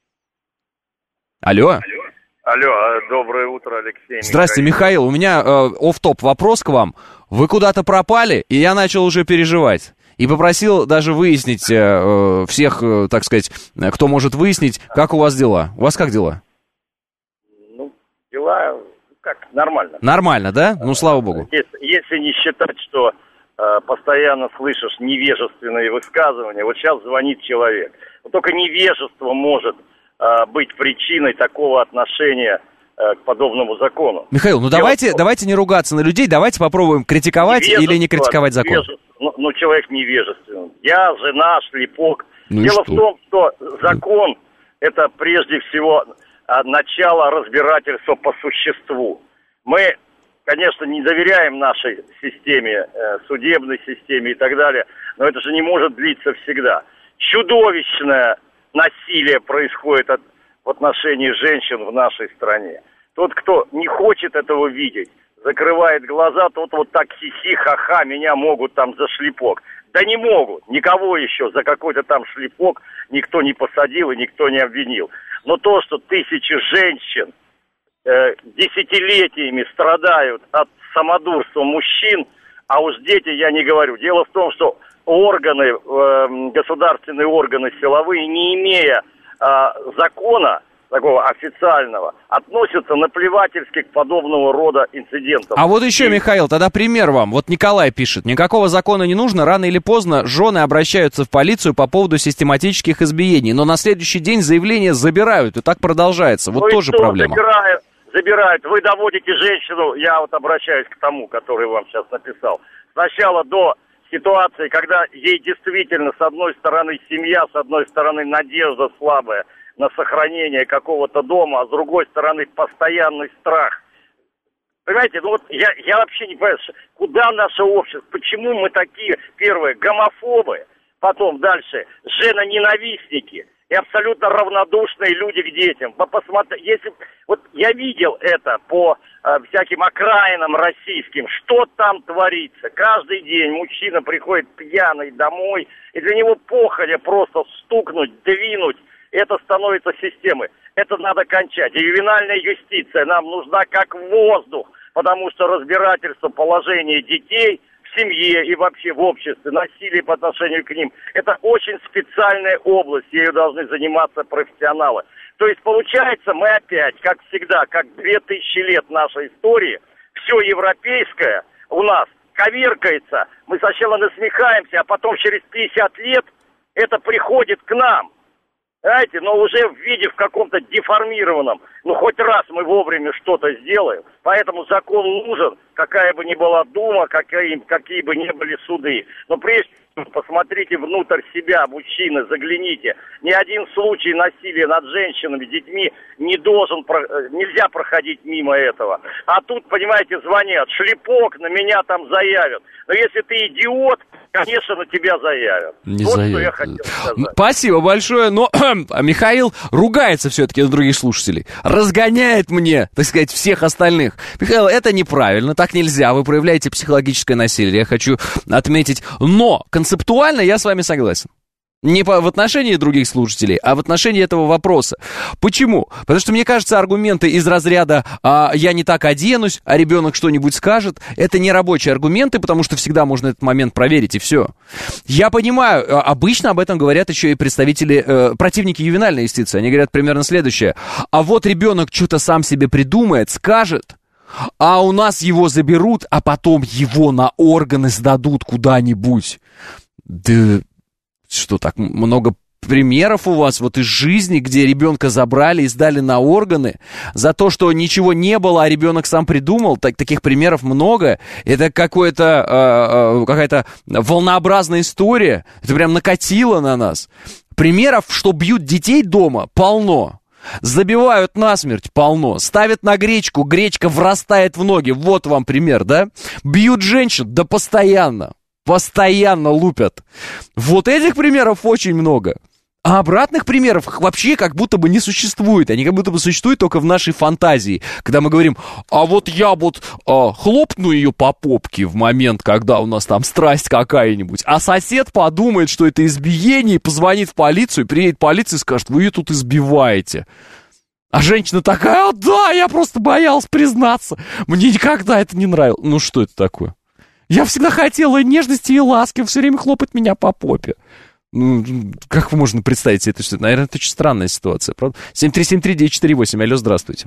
Алло. Алло, доброе утро, Алексей. Здравствуйте, Михаил. У меня э, офф-топ вопрос к вам. Вы куда-то пропали, и я начал уже переживать. И попросил даже выяснить э, всех, э, так сказать, кто может выяснить, как у вас дела. У вас как дела? Ну, дела как, нормально. Нормально, да? Ну, слава богу. Если, если не считать, что э, постоянно слышишь невежественные высказывания, вот сейчас звонит человек. Вот только невежество может... быть причиной такого отношения э, к подобному закону. Михаил, ну Дело давайте, давайте не ругаться на людей, давайте попробуем критиковать или не критиковать закон. Ну, ну, человек невежественный. Я, жена, шлепок. Ну Дело в том, что закон — это прежде всего начало разбирательства по существу. Мы, конечно, не доверяем нашей системе, э, судебной системе и так далее, но это же не может длиться всегда. Чудовищное насилие происходит от, в отношении женщин в нашей стране. Тот, кто не хочет этого видеть, закрывает глаза, тот вот так хихи-ха-ха, меня могут там за шлепок. Да не могут, никого еще за какой-то там шлепок никто не посадил и никто не обвинил. Но то, что тысячи женщин э, десятилетиями страдают от самодурства мужчин, а уж дети я не говорю. Дело в том, что органы, э, государственные органы силовые, не имея э, закона такого официального, относятся наплевательски к подобного рода инцидентам. А вот еще, Михаил, тогда пример вам. Вот Николай пишет: никакого закона не нужно, рано или поздно жены обращаются в полицию по поводу систематических избиений, но на следующий день заявление забирают, и так продолжается. Вот ну тоже проблема. Забирают, забирают. Вы доводите женщину, я вот обращаюсь к тому, который вам сейчас написал, сначала до ситуации, когда ей действительно, с одной стороны, семья, с одной стороны, надежда слабая на сохранение какого-то дома, а с другой стороны, постоянный страх. Понимаете, ну вот я, я вообще не понимаю, куда наше общество, почему мы такие, первое, гомофобы, потом дальше, женоненавистники и абсолютно равнодушные люди к детям. Посмотри, если, вот я видел это по э, всяким окраинам российским, что там творится. Каждый день мужчина приходит пьяный домой, и для него походя просто стукнуть, двинуть, это становится системой. Это надо кончать. И ювенальная юстиция нам нужна как воздух, потому что разбирательство положения детей в семье и вообще в обществе, насилие по отношению к ним, это очень специальная область, ею должны заниматься профессионалы. То есть получается, мы опять, как всегда, как две тысячи лет нашей истории, все европейское у нас коверкается, мы сначала насмехаемся, а потом через пятьдесят лет это приходит к нам. Знаете, но уже в виде в каком-то деформированном. Ну, хоть раз мы вовремя что-то сделаем. Поэтому закон нужен, какая бы ни была дума, какие, какие бы ни были суды. Но прежде посмотрите внутрь себя, мужчины, загляните. Ни один случай насилия над женщинами, детьми не должен, нельзя проходить мимо этого. А тут, понимаете, звонят, шлепок, на меня там заявят. Но если ты идиот, конечно, на тебя заявят. Не вот заявят. Что я хотел сказать. Спасибо большое, но Михаил ругается все-таки на других слушателей. Разгоняет мне, так сказать, всех остальных. Михаил, это неправильно, так нельзя, вы проявляете психологическое насилие, я хочу отметить. Но концептуально я с вами согласен. Не по, в отношении других слушателей, а в отношении этого вопроса. Почему? Потому что, мне кажется, аргументы из разряда а, «я не так оденусь», а ребенок что-нибудь скажет, это не рабочие аргументы, потому что всегда можно этот момент проверить, и все. Я понимаю, обычно об этом говорят еще и представители, э, противники ювенальной юстиции. Они говорят примерно следующее. А вот ребенок что-то сам себе придумает, скажет, а у нас его заберут, а потом его на органы сдадут куда-нибудь. Да... Что, так много примеров у вас вот из жизни, где ребенка забрали и сдали на органы за то, что ничего не было, а ребенок сам придумал? Так, таких примеров много. Это какое-то, э, какая-то волнообразная история. Это прям накатило на нас. Примеров, что бьют детей дома, полно. Забивают насмерть, полно. Ставят на гречку, гречка врастает в ноги. Вот вам пример, да? Бьют женщин, да постоянно. Постоянно лупят. Вот этих примеров очень много. А обратных примеров вообще как будто бы не существует. Они как будто бы существуют только в нашей фантазии. Когда мы говорим, а вот я вот а, хлопну ее по попке в момент, когда у нас там страсть какая-нибудь, а сосед подумает, что это избиение, и позвонит в полицию, приедет полиция и скажет, вы ее тут избиваете. А женщина такая, а, да, я просто боялась признаться. Мне никогда это не нравилось. Ну что это такое? Я всегда хотела нежности и ласки, все время хлопать меня по попе. Ну, как можно представить себе это? Что? Наверное, это очень странная ситуация, правда? семь три семь три девять четыре восемь. Алло, здравствуйте.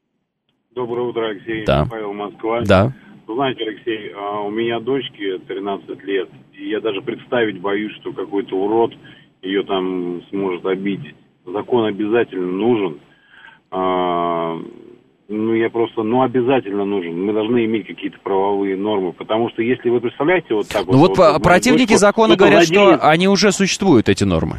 Доброе утро, Алексей. Да. Павел, Москва. Да. Вы знаете, Алексей, у меня дочке тринадцать лет, и я даже представить боюсь, что какой-то урод ее там сможет обидеть. Закон обязательно нужен. Ну, я просто, ну, обязательно нужен. Мы должны иметь какие-то правовые нормы, потому что если вы представляете вот так ну вот... вот, вот противники дочку, закона говорят, владеет... что они уже существуют, эти нормы.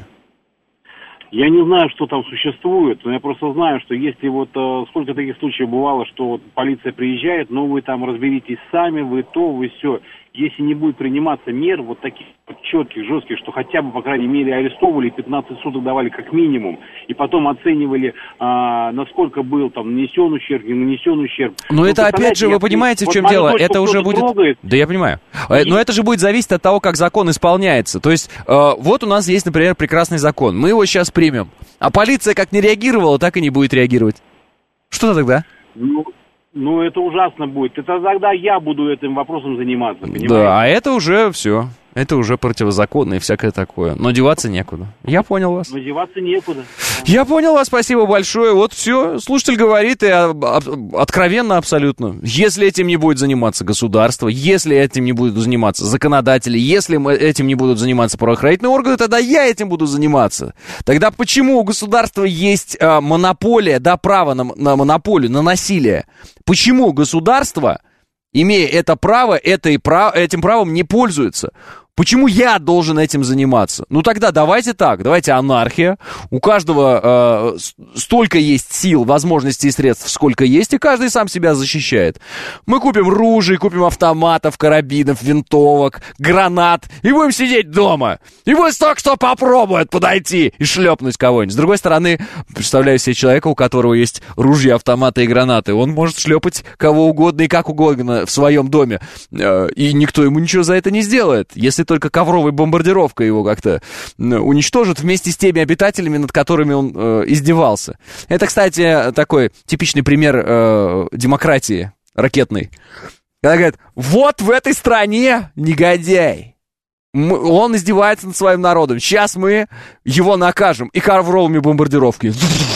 Я не знаю, что там существует, но я просто знаю, что если вот... Э, сколько таких случаев бывало, что вот полиция приезжает, ну, вы там разберитесь сами, вы то, вы все. Если не будет приниматься мер вот таких вот четких, жестких, что хотя бы, по крайней мере, арестовывали, пятнадцать суток давали как минимум, и потом оценивали, а, насколько был там нанесен ущерб, не нанесен ущерб. Но это опять же, вы понимаете, в чем дело? Это уже будет... Трогает. Да, я понимаю. И... Но это же будет зависеть от того, как закон исполняется. То есть, э, вот у нас есть, например, прекрасный закон. Мы его сейчас примем. А полиция как не реагировала, так и не будет реагировать. Что тогда? Ну... Ну, это ужасно будет. Это тогда я буду этим вопросом заниматься, понимаете? Да, а это уже все. Это уже противозаконно и всякое такое. Но деваться некуда. Я понял вас. Но деваться некуда. Я понял вас, спасибо большое. Вот все, слушатель говорит, и откровенно абсолютно. Если этим не будет заниматься государство, если этим не будут заниматься законодатели, если этим не будут заниматься правоохранительные органы, тогда я этим буду заниматься. Тогда почему у государства есть а, монополия, да, право на, на монополию, на насилие? Почему государство, имея это право, этой, этим правом не пользуется? Почему я должен этим заниматься? Ну тогда давайте так, давайте анархия. У каждого э, столько есть сил, возможностей и средств, сколько есть, и каждый сам себя защищает. Мы купим ружей, купим автоматов, карабинов, винтовок, гранат, и будем сидеть дома. И пусть только кто попробует подойти и шлепнуть кого-нибудь. С другой стороны, представляю себе человека, у которого есть ружья, автоматы и гранаты. Он может шлепать кого угодно и как угодно в своем доме. Э, и никто ему ничего за это не сделает. Если только ковровой бомбардировкой его как-то уничтожит вместе с теми обитателями, над которыми он э, издевался. Это, кстати, такой типичный пример э, демократии ракетной. Когда говорят, вот в этой стране негодяй. Мы, он издевается над своим народом. Сейчас мы его накажем. И ковровыми бомбардировками.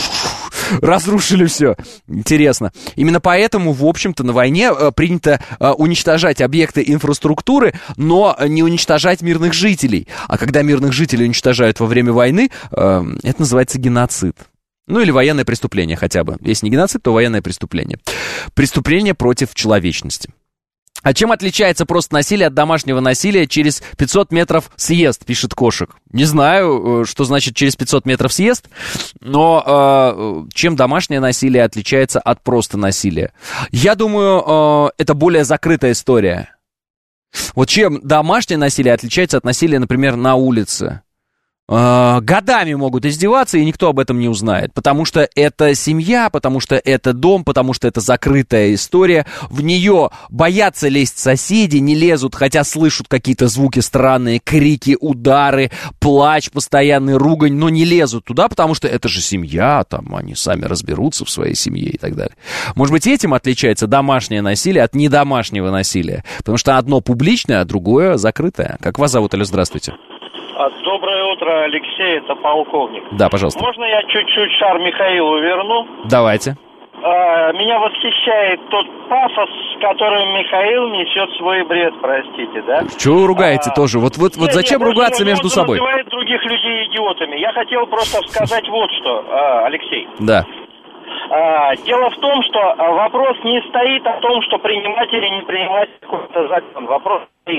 Разрушили все. Интересно. Именно поэтому, в общем-то, на войне э, принято э, уничтожать объекты инфраструктуры, но не уничтожать мирных жителей. А когда мирных жителей уничтожают во время войны, э, это называется геноцид. Ну или военное преступление хотя бы. Если не геноцид, то военное преступление. Преступление против человечности. А чем отличается просто насилие от домашнего насилия? Через пятьсот метров съезд, пишет Кошек. Не знаю, что значит через пятьсот метров съезд, но э, чем домашнее насилие отличается от просто насилия? Я думаю, э, это более закрытая история. Вот чем домашнее насилие отличается от насилия, например, на улице? Э, годами могут издеваться, и никто об этом не узнает, потому что это семья, потому что это дом, потому что это закрытая история. В нее боятся лезть соседи, не лезут, хотя слышат какие-то звуки странные, крики, удары, плач, постоянный ругань, но не лезут туда, потому что это же семья, там они сами разберутся в своей семье и так далее. Может быть, этим отличается домашнее насилие от недомашнего насилия, потому что одно публичное, а другое закрытое. Как вас зовут? Алло, здравствуйте. Доброе утро, Алексей, это полковник. Да, пожалуйста. Можно я чуть-чуть шар Михаилу верну? Давайте. А, меня восхищает тот пафос, с которым Михаил несет свой бред, простите, да? Чего вы ругаете а, тоже? Вот, вот, вот зачем нет, ругаться он, между он собой? Он называет других людей идиотами. Я хотел просто сказать вот что, а, Алексей. Да. А, дело в том, что вопрос не стоит о том, что принимать или не принимать какой-то закон. Вопрос стоит...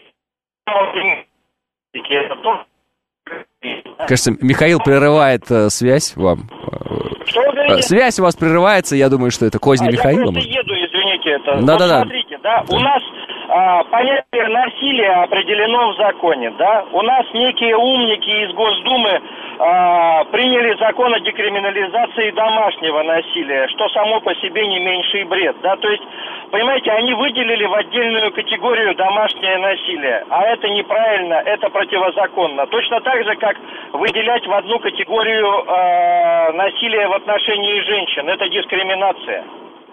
Кажется, Михаил прерывает э, связь вам. Что вы говорите? Связь у вас прерывается, я думаю, что это козни а, Михаила. Я просто еду, извините, это. Да, вот да, да. Смотрите, да, у нас а, понятие насилия определено в законе, да. У нас некие умники из Госдумы а, приняли закон о декриминализации домашнего насилия, что само по себе не меньший бред, да. То есть, понимаете, они выделили в отдельную категорию домашнее насилие, а это неправильно, это противозаконно. Точно так же, как выделять в одну категорию э, насилие в отношении женщин, это дискриминация.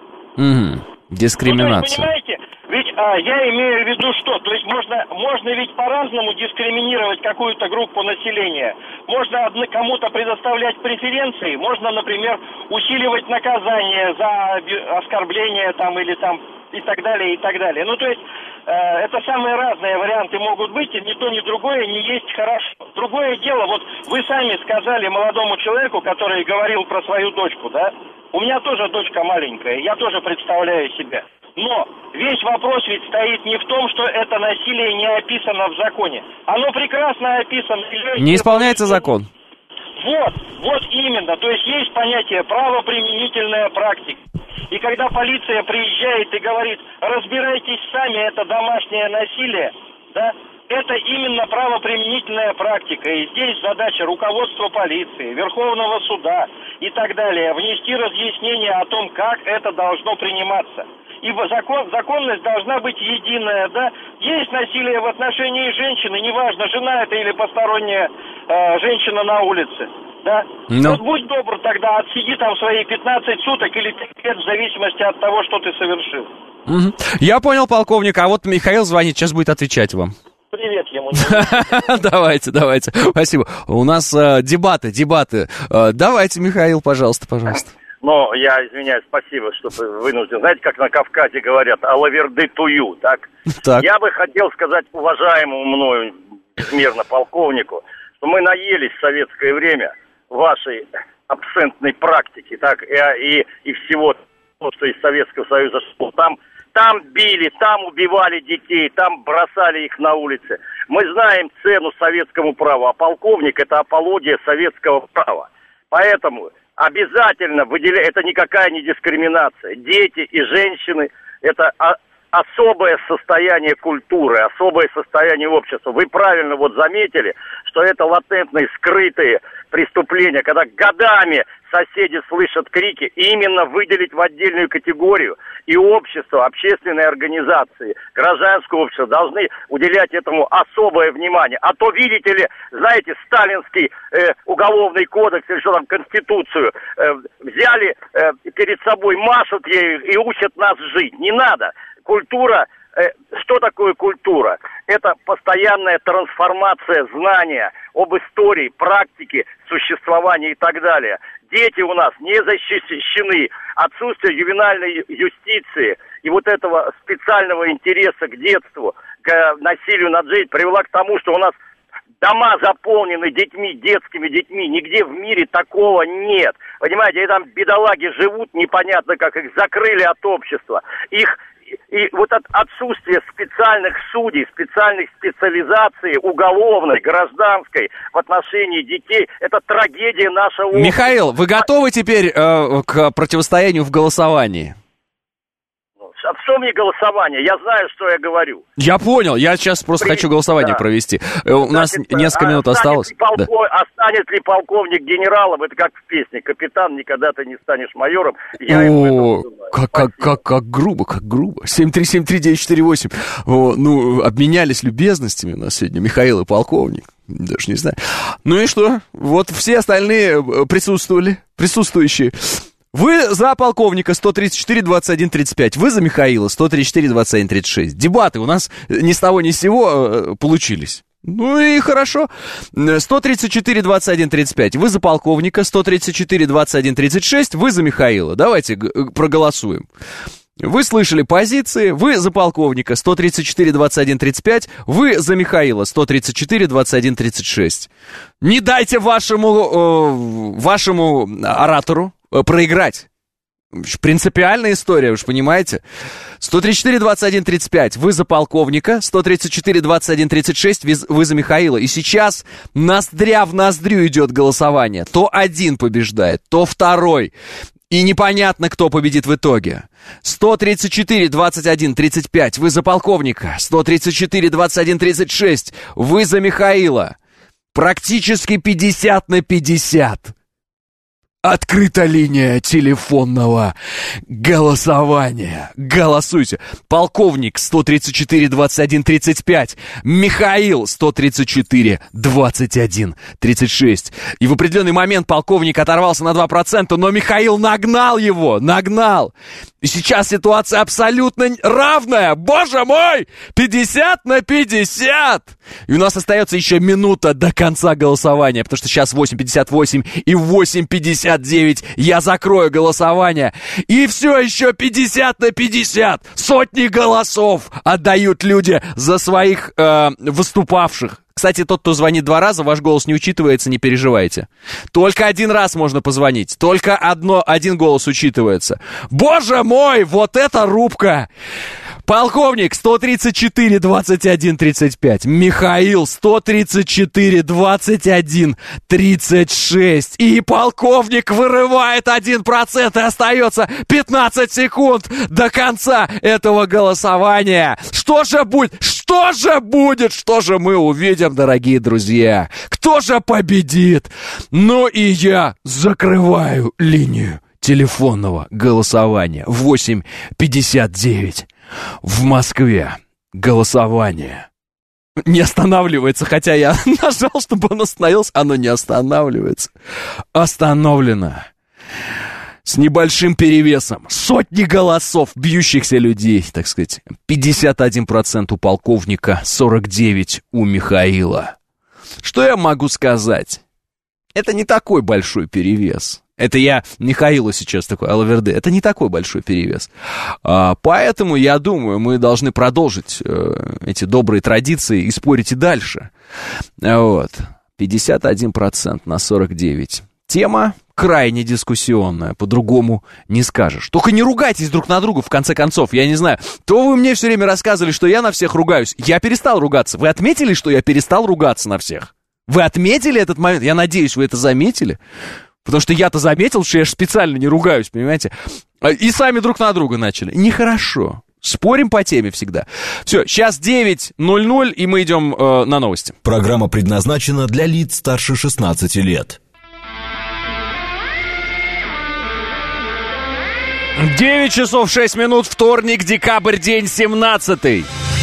Угу. Дискриминация. Ну, то есть, понимаете, ведь а, я имею в виду что? То есть можно, можно ведь по-разному дискриминировать какую-то группу населения. Можно одно, кому-то предоставлять преференции, можно, например, усиливать наказание за оскорбление там или там и так далее, и так далее. Ну, то есть э, это самые разные варианты могут быть, и ни то, ни другое не есть хорошо. Другое дело, вот вы сами сказали молодому человеку, который говорил про свою дочку, да? У меня тоже дочка маленькая, я тоже представляю себя. Но весь вопрос ведь стоит не в том, что это насилие не описано в законе. Оно прекрасно описано. Не исполняется закон. Вот, вот именно. То есть есть понятие правоприменительная практика. И когда полиция приезжает и говорит, разбирайтесь сами, это домашнее насилие, да, это именно правоприменительная практика. И здесь задача руководства полиции, Верховного суда и так далее, внести разъяснение о том, как это должно приниматься. И закон, законность должна быть единая, да. Есть насилие в отношении женщины, неважно, жена это или посторонняя э, женщина на улице, да. Но... Вот будь добр тогда, отсиди там свои пятнадцать суток или пять лет, в зависимости от того, что ты совершил. Угу. Я понял, полковник, а вот Михаил звонит, сейчас будет отвечать вам. Привет ему. Давайте, давайте, спасибо. У нас э, дебаты, дебаты. Э, давайте, Михаил, пожалуйста, пожалуйста. Но я извиняюсь, спасибо, что вынужден. Знаете, как на Кавказе говорят, алаверды тую, так? так? Я бы хотел сказать уважаемому мною безмерно полковнику, что мы наелись в советское время вашей абсентной практики, так, и, и, и всего, что из Советского Союза шло. Там, там били, там убивали детей, там бросали их на улице. Мы знаем цену советскому праву, а полковник – это апология советского права. Поэтому... Обязательно выделять, это никакая не дискриминация. Дети и женщины – это особое состояние культуры, особое состояние общества. Вы правильно вот заметили, что это латентные, скрытые преступления, когда годами соседи слышат крики, и именно выделить в отдельную категорию и общество, общественные организации, гражданское общество должны уделять этому особое внимание. А то, видите ли, знаете, сталинский э, уголовный кодекс или что там, конституцию э, взяли э, перед собой, машут ею и учат нас жить. Не надо. Культура, э, что такое культура? Это постоянная трансформация знания об истории, практике, существовании и так далее. Дети у нас не защищены. Отсутствие ювенальной юстиции и вот этого специального интереса к детству, к насилию над женщиной привело к тому, что у нас дома заполнены детьми, детскими детьми. Нигде в мире такого нет. Понимаете, и там бедолаги живут, непонятно как, их закрыли от общества. Их И вот от отсутствие специальных судей, специальных специализаций уголовной, гражданской в отношении детей, это трагедия нашего общества. Михаил, вы готовы теперь э, к противостоянию в голосовании? А что мне голосование? Я знаю, что я говорю. Я понял, я сейчас просто При... хочу голосование да. провести. У нас Значит, несколько минут осталось. Ли полков... да. Останет ли полковник генералом? Это как в песне. Капитан, никогда ты не станешь майором. Я О, ему как, как, как, как грубо, как грубо. семь три семь три девять четыре восемь. О, ну, обменялись любезностями у нас сегодня Михаил и полковник. Даже не знаю. Ну и что? Вот все остальные присутствовали, присутствующие. Вы за полковника сто тридцать четыре двадцать один тридцать пять. Вы за Михаила сто тридцать четыре двадцать один тридцать шесть. Дебаты у нас ни с того ни с сего получились. Ну и хорошо. сто тридцать четыре двадцать один тридцать пять. Вы за полковника сто тридцать четыре двадцать один тридцать шесть. Вы за Михаила. Давайте проголосуем. Вы слышали позиции. Вы за полковника сто тридцать четыре двадцать один тридцать пять. Вы за Михаила сто тридцать четыре двадцать один тридцать шесть. Не дайте вашему, э, вашему оратору проиграть. Принципиальная история, вы же понимаете. сто тридцать четыре двадцать один тридцать пять. Вы за полковника. сто тридцать четыре двадцать один тридцать шесть. Вы за Михаила. И сейчас ноздря в ноздрю идет голосование. То один побеждает, то второй. И непонятно, кто победит в итоге. сто тридцать четыре двадцать один тридцать пять. Вы за полковника. сто тридцать четыре двадцать один тридцать шесть. Вы за Михаила. Практически пятьдесят на пятьдесят. Открыта линия телефонного голосования. Голосуйте. Полковник сто тридцать четыре двадцать один тридцать пять. Михаил сто тридцать четыре двадцать один тридцать шесть. И в определенный момент полковник оторвался на два процента, но Михаил нагнал его. Нагнал. И сейчас ситуация абсолютно равная. Боже мой! пятьдесят на пятьдесят. И у нас остается еще минута до конца голосования, потому что сейчас восемь пятьдесят восемь и восемь пятьдесят девять я закрою голосование. И все еще пятьдесят на пятьдесят. Сотни голосов отдают люди за своих э, выступавших. Кстати, тот, кто звонит два раза, ваш голос не учитывается, не переживайте. Только один раз можно позвонить. Только одно, один голос учитывается. Боже мой, вот это рубка! Полковник сто тридцать четыре двадцать один тридцать пять. Михаил сто тридцать четыре двадцать один тридцать шесть. И полковник вырывает один процент, и остается пятнадцать секунд до конца этого голосования. Что же будет? Что же будет? Что же мы увидим, дорогие друзья? Кто же победит? Ну и я закрываю линию телефонного голосования. восемь пятьдесят девять. В Москве голосование не останавливается, хотя я нажал, чтобы он остановился, оно не останавливается. Остановлено. С небольшим перевесом. Сотни голосов бьющихся людей, так сказать. пятьдесят один процент у полковника, сорок девять процентов у Михаила. Что я могу сказать? Это не такой большой перевес. Это я Михаилу сейчас такой, алаверды. Это не такой большой перевес. А, поэтому, я думаю, мы должны продолжить э, эти добрые традиции и спорить и дальше. Вот. пятьдесят один процент на сорок девять. Тема крайне дискуссионная, по-другому не скажешь. Только не ругайтесь друг на друга, в конце концов, я не знаю. То вы мне все время рассказывали, что я на всех ругаюсь. Я перестал ругаться. Вы отметили, что я перестал ругаться на всех? Вы отметили этот момент? Я надеюсь, вы это заметили. Потому что я-то заметил, что я же специально не ругаюсь, понимаете? И сами друг на друга начали. Нехорошо. Спорим по теме всегда. Все, сейчас девять ноль ноль, и мы идем э, на новости. Программа предназначена для лиц старше шестнадцати лет. девять часов шесть минут, вторник, декабрь, день семнадцатый.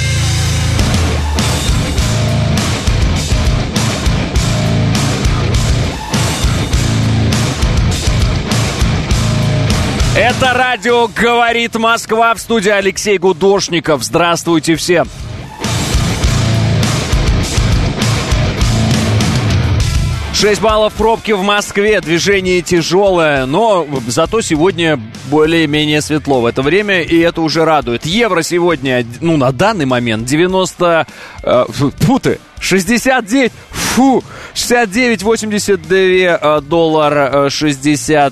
Это радио «Говорит Москва», в студии Алексей Гудошников. Здравствуйте всем. шесть баллов пробки в Москве, движение тяжелое, но зато сегодня более-менее светло в это время, и это уже радует. Евро сегодня, ну, на данный момент девяносто... Э, фу ты, шестьдесят девять, фу, шестьдесят девять восемьдесят два, доллар шестьдесят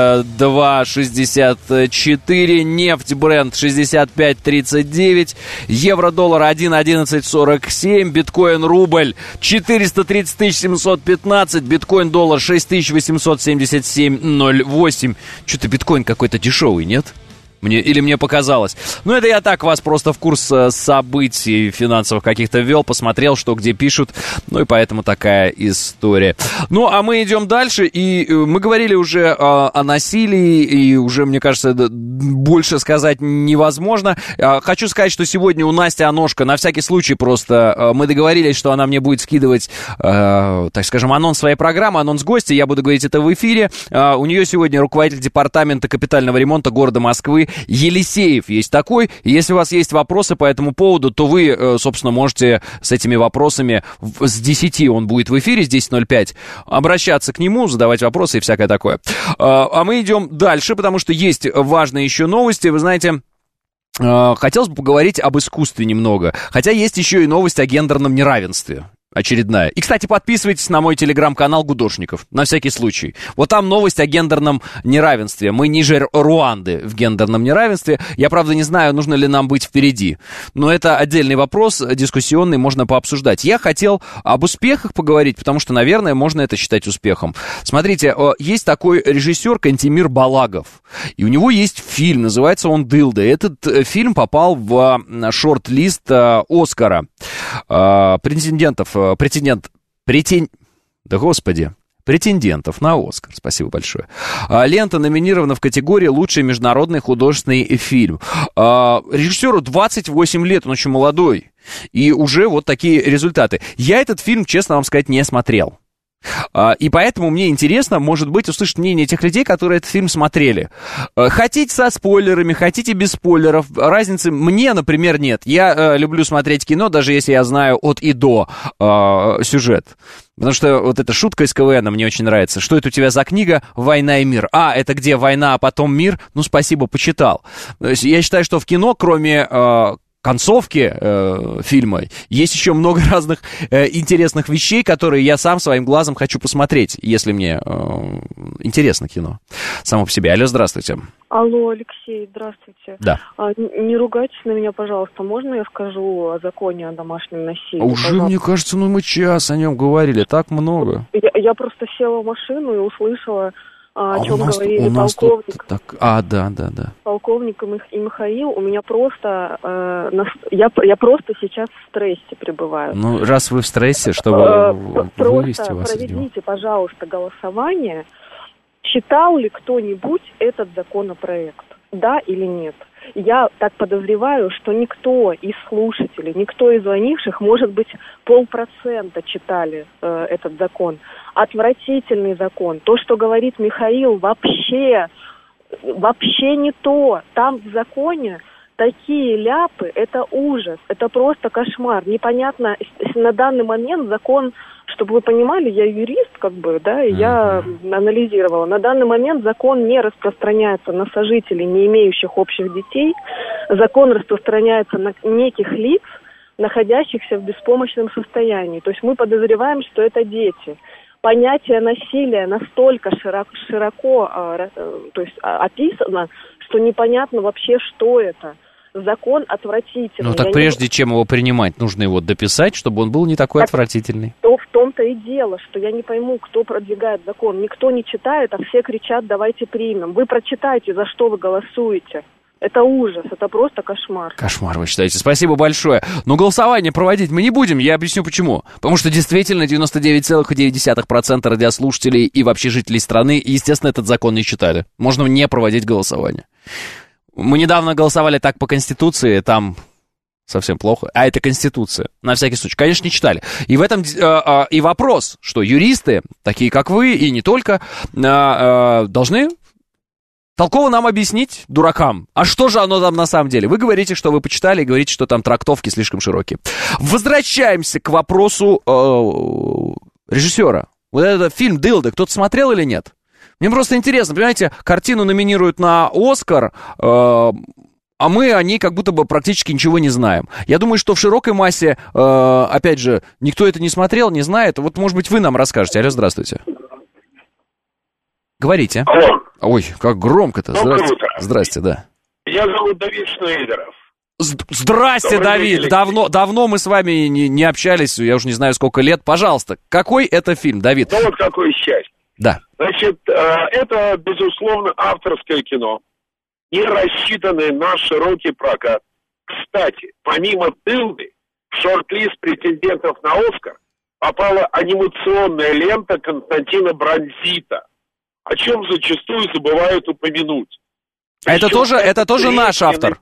два шестьдесят четыре, нефть Brent шестьдесят пять тридцать девять, евро-доллар один одиннадцать сорок семь, биткоин-рубль четыреста тридцать тысяч семьсот пятнадцать, биткоин-доллар шесть тысяч восемьсот семьдесят семь ноль восемь. Что-то биткоин какой-то дешевый, нет? Мне, или мне показалось. Ну, это я так вас просто в курс событий финансовых каких-то ввел, посмотрел, что где пишут. Ну, и поэтому такая история. Ну, а мы идем дальше. И мы говорили уже о, о насилии, и уже, мне кажется, больше сказать невозможно. Хочу сказать, что сегодня у Насти Аношка, на всякий случай просто, мы договорились, что она мне будет скидывать, так скажем, анонс своей программы, анонс гостя. Я буду говорить это в эфире. У нее сегодня руководитель департамента капитального ремонта города Москвы Елисеев есть такой. Если у вас есть вопросы по этому поводу, то вы, собственно, можете с этими вопросами с десяти, он будет в эфире, с десять ноль пять, обращаться к нему, задавать вопросы и всякое такое. А мы идем дальше, потому что есть важные еще новости. Вы знаете, хотелось бы поговорить об искусстве немного. Хотя есть еще и новость о гендерном неравенстве. Очередная. И, кстати, подписывайтесь на мой телеграм-канал Гудошников, на всякий случай. Вот там новость о гендерном неравенстве. Мы ниже Руанды в гендерном неравенстве. Я, правда, не знаю, нужно ли нам быть впереди. Но это отдельный вопрос, дискуссионный, можно пообсуждать. Я хотел об успехах поговорить, потому что, наверное, можно это считать успехом. Смотрите, есть такой режиссер Кантемир Балагов. И у него есть фильм, называется он «Дылда». Этот фильм попал в шорт-лист Оскара. Претендентов Претендент, претен... да господи, претендентов на Оскар. Спасибо большое. А, лента номинирована в категории «Лучший международный художественный фильм». А, режиссеру двадцать восемь лет, он очень молодой. И уже вот такие результаты. Я этот фильм, честно вам сказать, не смотрел. И поэтому мне интересно, может быть, услышать мнение тех людей, которые этот фильм смотрели. Хотите со спойлерами, хотите без спойлеров, разницы мне, например, нет. Я э, люблю смотреть кино, даже если я знаю от и до э, сюжет. Потому что вот эта шутка из КВН мне очень нравится. Что это у тебя за книга «Война и мир»? А, это где война, а потом мир? Ну, спасибо, почитал. Я считаю, что в кино, кроме... Э, концовки э, фильма, есть еще много разных э, интересных вещей, которые я сам своим глазом хочу посмотреть, если мне э, интересно кино само по себе. Алло, здравствуйте. Алло, Алексей, здравствуйте. Да. А, не ругайтесь на меня, пожалуйста. Можно я скажу о законе о домашнем насилии? Уже, пожалуйста? Мне кажется, ну мы час о нем говорили, так много. Я, я просто села в машину и услышала... А, о а чем нас, говорили полковник. Тут, так, а, да, да, да. Полковник и Михаил, у меня просто, э, на, я, я просто сейчас в стрессе пребываю. Ну, раз вы в стрессе, чтобы э, вывести вас из него. Проведите, пожалуйста, голосование. Читал ли кто-нибудь этот законопроект? Да или нет? Я так подозреваю, что никто из слушателей, никто из звонивших, может быть, полпроцента читали э, этот закон. Отвратительный закон. То, что говорит Михаил, вообще, вообще не то. Там в законе такие ляпы, это ужас, это просто кошмар. Непонятно, на данный момент закон, чтобы вы понимали, я юрист, как бы, да, и я анализировала. На данный момент закон не распространяется на сожителей, не имеющих общих детей. Закон распространяется на неких лиц, находящихся в беспомощном состоянии. То есть мы подозреваем, что это дети. Понятие насилия настолько широко, широко э, то есть, описано, что непонятно вообще, что это. Закон отвратительный. Ну так Я прежде не... чем его принимать, нужно его дописать, чтобы он был не такой так, отвратительный. То в том-то и дело, что я не пойму, кто продвигает закон. Никто не читает, а все кричат: давайте примем. Вы прочитайте, за что вы голосуете. Это ужас, это просто кошмар. Кошмар, вы считаете. Спасибо большое. Но голосование проводить мы не будем, я объясню почему. Потому что действительно девяносто девять целых девять десятых процента радиослушателей и вообще жителей страны, естественно, этот закон не читали. Можно не проводить голосование. Мы недавно голосовали так по Конституции, там совсем плохо. А это Конституция, на всякий случай. Конечно, не читали. И в этом э, э, и вопрос, что юристы, такие как вы, и не только, э, э, должны... толково нам объяснить, дуракам, а что же оно там на самом деле? Вы говорите, что вы почитали, и говорите, что там трактовки слишком широкие. Возвращаемся к вопросу э, режиссера. Вот этот фильм «Дылда» кто-то смотрел или нет? Мне просто интересно, понимаете, картину номинируют на «Оскар», э, а мы о ней как будто бы практически ничего не знаем. Я думаю, что в широкой массе, э, опять же, никто это не смотрел, не знает. Вот, может быть, вы нам расскажете. Алло, здравствуйте. Говорите. Алло. Ой, как громко-то. Ну, Здрасте. круто. Здрасте, да. Меня зовут Давид Шнейдеров. Здрасте, Добрый Давид. день, давно, давно мы с вами не, не общались, я уже не знаю, сколько лет. Пожалуйста, какой это фильм, Давид? Ну вот какое счастье. Да. Значит, это, безусловно, авторское кино, не рассчитанное на широкий прокат. Кстати, помимо «Дылды», в шорт-лист претендентов на «Оскар» попала анимационная лента Константина Бронзита, о чем зачастую забывают упомянуть. А это тоже, это тоже наш автор?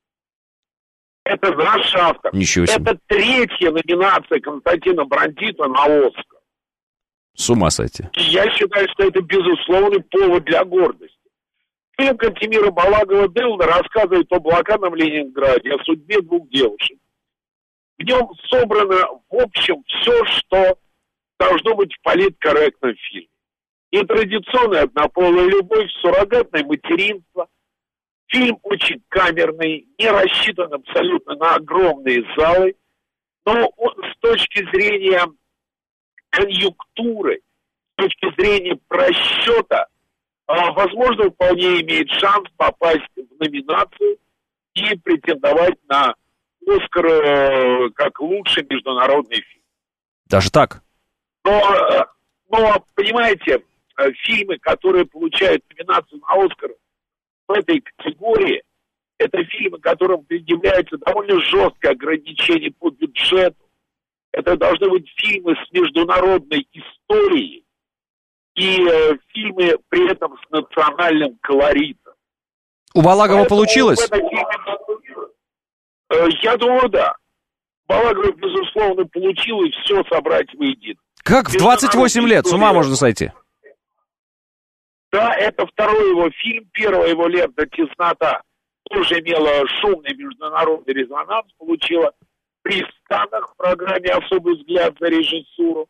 Это наш автор. Ничего себе. Это третья номинация Константина Бронзита на «Оскар». С ума сойти. И я считаю, что это безусловный повод для гордости. Фильм Кантемира Балагова «Дылда» рассказывает о блокадном Ленинграде, о судьбе двух девушек. В нем собрано, в общем, все, что должно быть в политкорректном фильме. И традиционная однополая любовь, суррогатное материнство. Фильм очень камерный, не рассчитан абсолютно на огромные залы, но он с точки зрения конъюнктуры, с точки зрения просчета, возможно, вполне имеет шанс попасть в номинацию и претендовать на «Оскар» как лучший международный фильм. Даже так? Но, но, понимаете, фильмы, которые получают номинацию на «Оскар» в этой категории, это фильмы, которым предъявляется довольно жесткое ограничение по бюджету. Это должны быть фильмы с международной историей и э, фильмы при этом с национальным колоритом. У Балагова Поэтому получилось? Фильме, э, я думаю, да. Балагов, безусловно, получилось все собрать воедино. Как в двадцать восемь лет? С ума можно сойти. Да, это второй его фильм. Первая его лента «Теснота» тоже имела шумный международный резонанс, получила приз в Каннах в программе «Особый взгляд на режиссуру».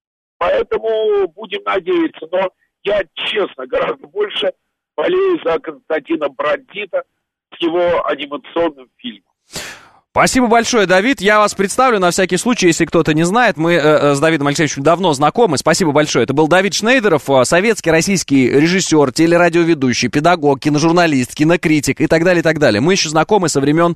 Поэтому будем надеяться. Но я, честно, гораздо больше болею за Константина Бронзита с его анимационным фильмом. Спасибо большое, Давид. Я вас представлю на всякий случай, если кто-то не знает. Мы э, с Давидом Алексеевичем давно знакомы. Спасибо большое. Это был Давид Шнейдеров, советский, российский режиссер, телерадиоведущий, педагог, киножурналист, кинокритик и так далее, и так далее. Мы еще знакомы со времен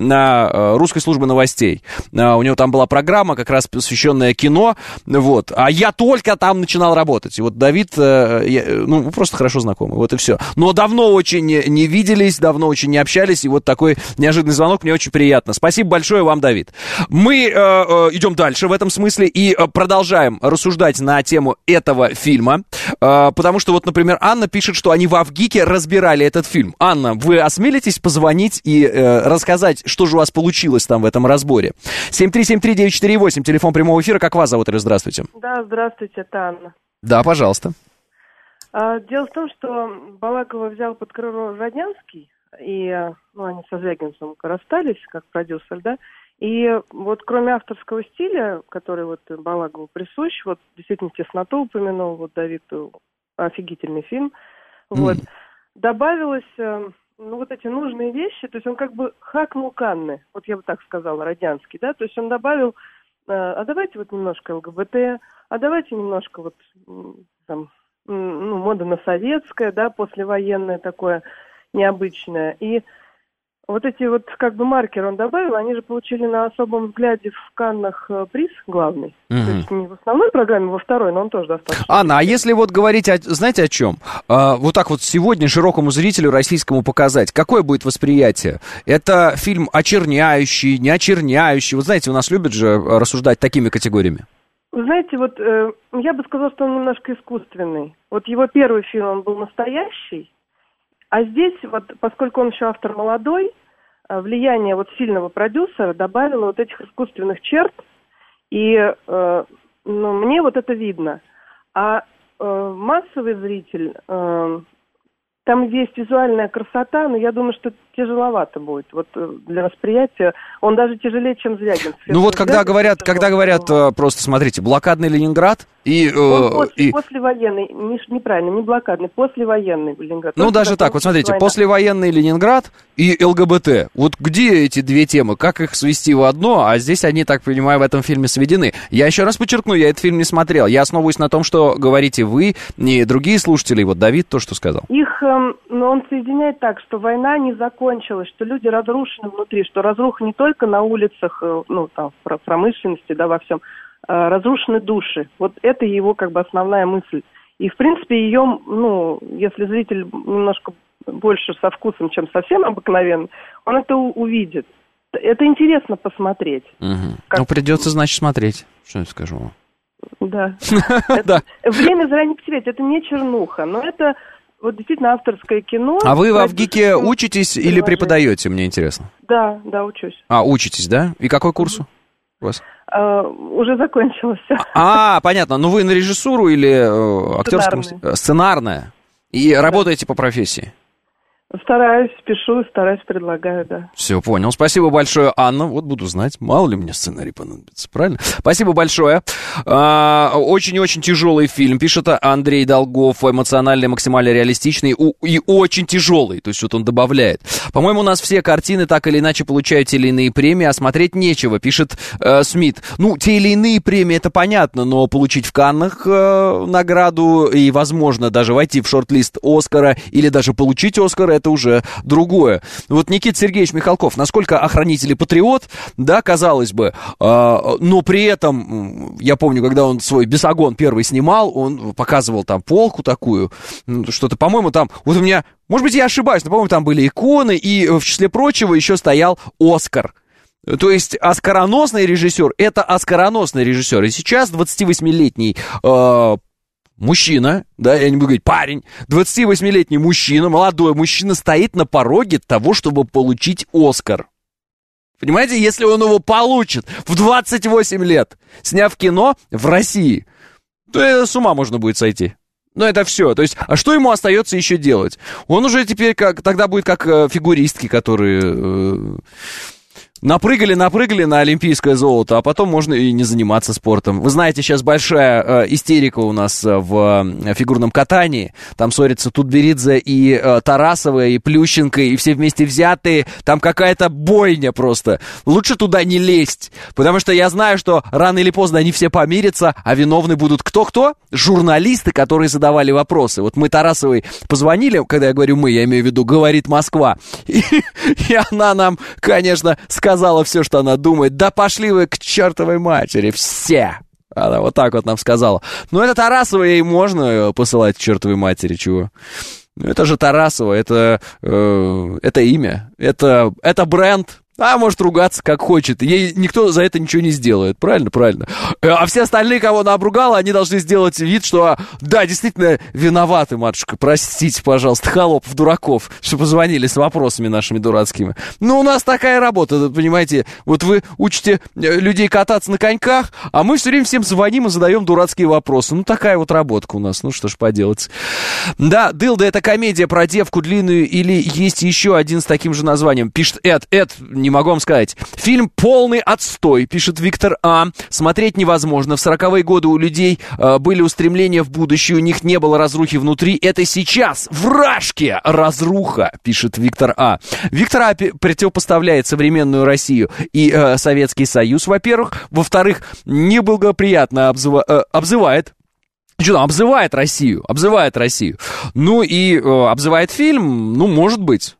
э, русской службы новостей. Э, у него там была программа, как раз посвященная кино. Вот. А я только там начинал работать. И вот Давид, э, я, ну, мы просто хорошо знакомы. Вот и все. Но давно очень не, не виделись, давно очень не общались. И вот такой неожиданный звонок, мне очень приятно. Спасибо. Спасибо большое вам, Давид. Мы э, э, идем дальше в этом смысле и э, продолжаем рассуждать на тему этого фильма, э, потому что вот, например, Анна пишет, что они в Авгике разбирали этот фильм. Анна, вы осмелитесь позвонить и э, рассказать, что же у вас получилось там в этом разборе? семь три семь три девять четыре восемь, телефон прямого эфира. Как вас зовут? Здравствуйте. Да, здравствуйте, это Анна. Да, пожалуйста. А, дело в том, что Балагова взял под крыло Роднянский, и, ну, они со Звягинцем расстались, как продюсер, да, и вот кроме авторского стиля, который вот Балагову присущ, вот действительно «Тесноту» упомянул, вот Давид, офигительный фильм, вот, mm. добавилось, ну, вот эти нужные вещи, то есть он как бы хакнул Канны, вот я бы так сказала, Роднянский, да, то есть он добавил, а давайте вот немножко ЛГБТ, а давайте немножко вот, там, ну, мода на советское, да, послевоенное такое, необычное. И вот эти вот как бы маркеры он добавил, они же получили на особом взгляде в Каннах приз главный. Mm-hmm. То есть не в основной программе, во второй, но он тоже достаточно. Анна, а если вот говорить, о, знаете о чем? А, вот так вот сегодня широкому зрителю российскому показать, какое будет восприятие? Это фильм очерняющий, не очерняющий? Вот знаете, у нас любят же рассуждать такими категориями. Вы знаете, вот э, я бы сказала, что он немножко искусственный. Вот его первый фильм, он был настоящий. А здесь, вот, поскольку он еще автор молодой, влияние вот сильного продюсера добавило вот этих искусственных черт, и э, ну, мне вот это видно. А э, массовый зритель, э, там есть визуальная красота, но я думаю, что тяжеловато будет. Вот для восприятия он даже тяжелее, чем Звягинцев. Ну вот когда говорят, когда говорят, просто смотрите, блокадный Ленинград и... Он после, и... послевоенный, не, неправильно, не блокадный, послевоенный Ленинград. Ну даже так, вот смотрите, война. Послевоенный Ленинград и ЛГБТ. Вот где эти две темы? Как их свести в одно? А здесь они, так понимаю, в этом фильме сведены. Я еще раз подчеркну, я этот фильм не смотрел. Я основываюсь на том, что говорите вы и другие слушатели. Вот Давид то, что сказал. Их, эм, но он соединяет так, что война не закончилась, что люди разрушены внутри, что разруха не только на улицах, э, ну, там, в промышленности, да, во всем, э, разрушены души. Вот это его, как бы, основная мысль. И, в принципе, ее, ну, если зритель немножко больше со вкусом, чем совсем обыкновенно, он это у- увидит. Это интересно посмотреть. Угу. Как... Ну, придется, значит, смотреть. Что я скажу вам? Да. «Время зря не потерять». Это не чернуха, но это вот действительно авторское кино. А вы в Авгике учитесь или преподаете, мне интересно? Да, да, учусь. А, учитесь, да? И какой курс у вас? Uh, уже закончилось. А, понятно. Ну вы на режиссуру или э, актерском? Сценарная. Сценарная. И да. Работаете по профессии? Стараюсь, пишу, стараюсь, предлагаю, да. Все, понял. Спасибо большое, Анна. Вот буду знать, мало ли мне сценарий понадобится, правильно? Спасибо большое. А, очень-очень тяжелый фильм, пишет Андрей Долгов, эмоциональный, максимально реалистичный и очень тяжелый. То есть вот он добавляет. По-моему, у нас все картины так или иначе получают те или иные премии, а смотреть нечего, пишет э, Смит. Ну, те или иные премии, это понятно, но получить в Каннах э, награду и, возможно, даже войти в шорт-лист Оскара или даже получить Оскара, это уже другое. Вот Никита Сергеевич Михалков, насколько охранитель и патриот, да, казалось бы, э, но при этом, я помню, когда он свой «Бесогон» первый снимал, он показывал там полку такую, что-то, по-моему, там, вот у меня, может быть, я ошибаюсь, но, по-моему, там были иконы, и в числе прочего еще стоял «Оскар». То есть оскароносный режиссер — это оскароносный режиссер. И сейчас двадцативосьмилетний э, мужчина, да, я не буду говорить парень, двадцативосьмилетний мужчина, молодой мужчина стоит на пороге того, чтобы получить Оскар. Понимаете, если он его получит в двадцать восемь лет, сняв кино в России, то это с ума можно будет сойти. Ну, это все. То есть, а что ему остается еще делать? Он уже теперь как, тогда будет как э, фигуристки, которые... Э, Напрыгали, напрыгали на олимпийское золото, а потом можно и не заниматься спортом. Вы знаете, сейчас большая э, истерика у нас в э, фигурном катании. Там ссорятся Тутберидзе и э, Тарасова, и Плющенко, и все вместе взятые. Там какая-то бойня просто. Лучше туда не лезть, потому что я знаю, что рано или поздно они все помирятся, а виновны будут кто-кто? Журналисты, которые задавали вопросы. Вот мы Тарасовой позвонили, когда я говорю «мы», я имею в виду «говорит Москва». И, и она нам, конечно, сказала, сказала все, что она думает. Да пошли вы к чертовой матери, все. Она вот так вот нам сказала. Ну, это Тарасова, ей можно посылать к чертовой матери, чего? Это же Тарасова, это, э, это имя, это, это бренд. А может ругаться как хочет. Ей никто за это ничего не сделает. Правильно? Правильно. А все остальные, кого она обругала, они должны сделать вид, что да, действительно виноваты, матушка. Простите, пожалуйста, холопов, дураков, что позвонили с вопросами нашими дурацкими. Ну, у нас такая работа, понимаете. Вот вы учите людей кататься на коньках, а мы все время всем звоним и задаем дурацкие вопросы. Ну, такая вот работка у нас. Ну, что ж поделать. Да, «Дылда» — это комедия про девку длинную или есть еще один с таким же названием? Пишет Эд. Эд, не могу вам сказать. Фильм полный отстой, пишет Виктор А. Смотреть невозможно. В сороковые годы у людей э, были устремления в будущее, у них не было разрухи внутри. Это сейчас в Рашке разруха, пишет Виктор А. Виктор А. противопоставляет современную Россию и э, Советский Союз, во-первых. Во-вторых, неблагоприятно обзыва, э, обзывает. Что там, обзывает Россию, обзывает Россию. Ну и э, обзывает фильм, ну, может быть.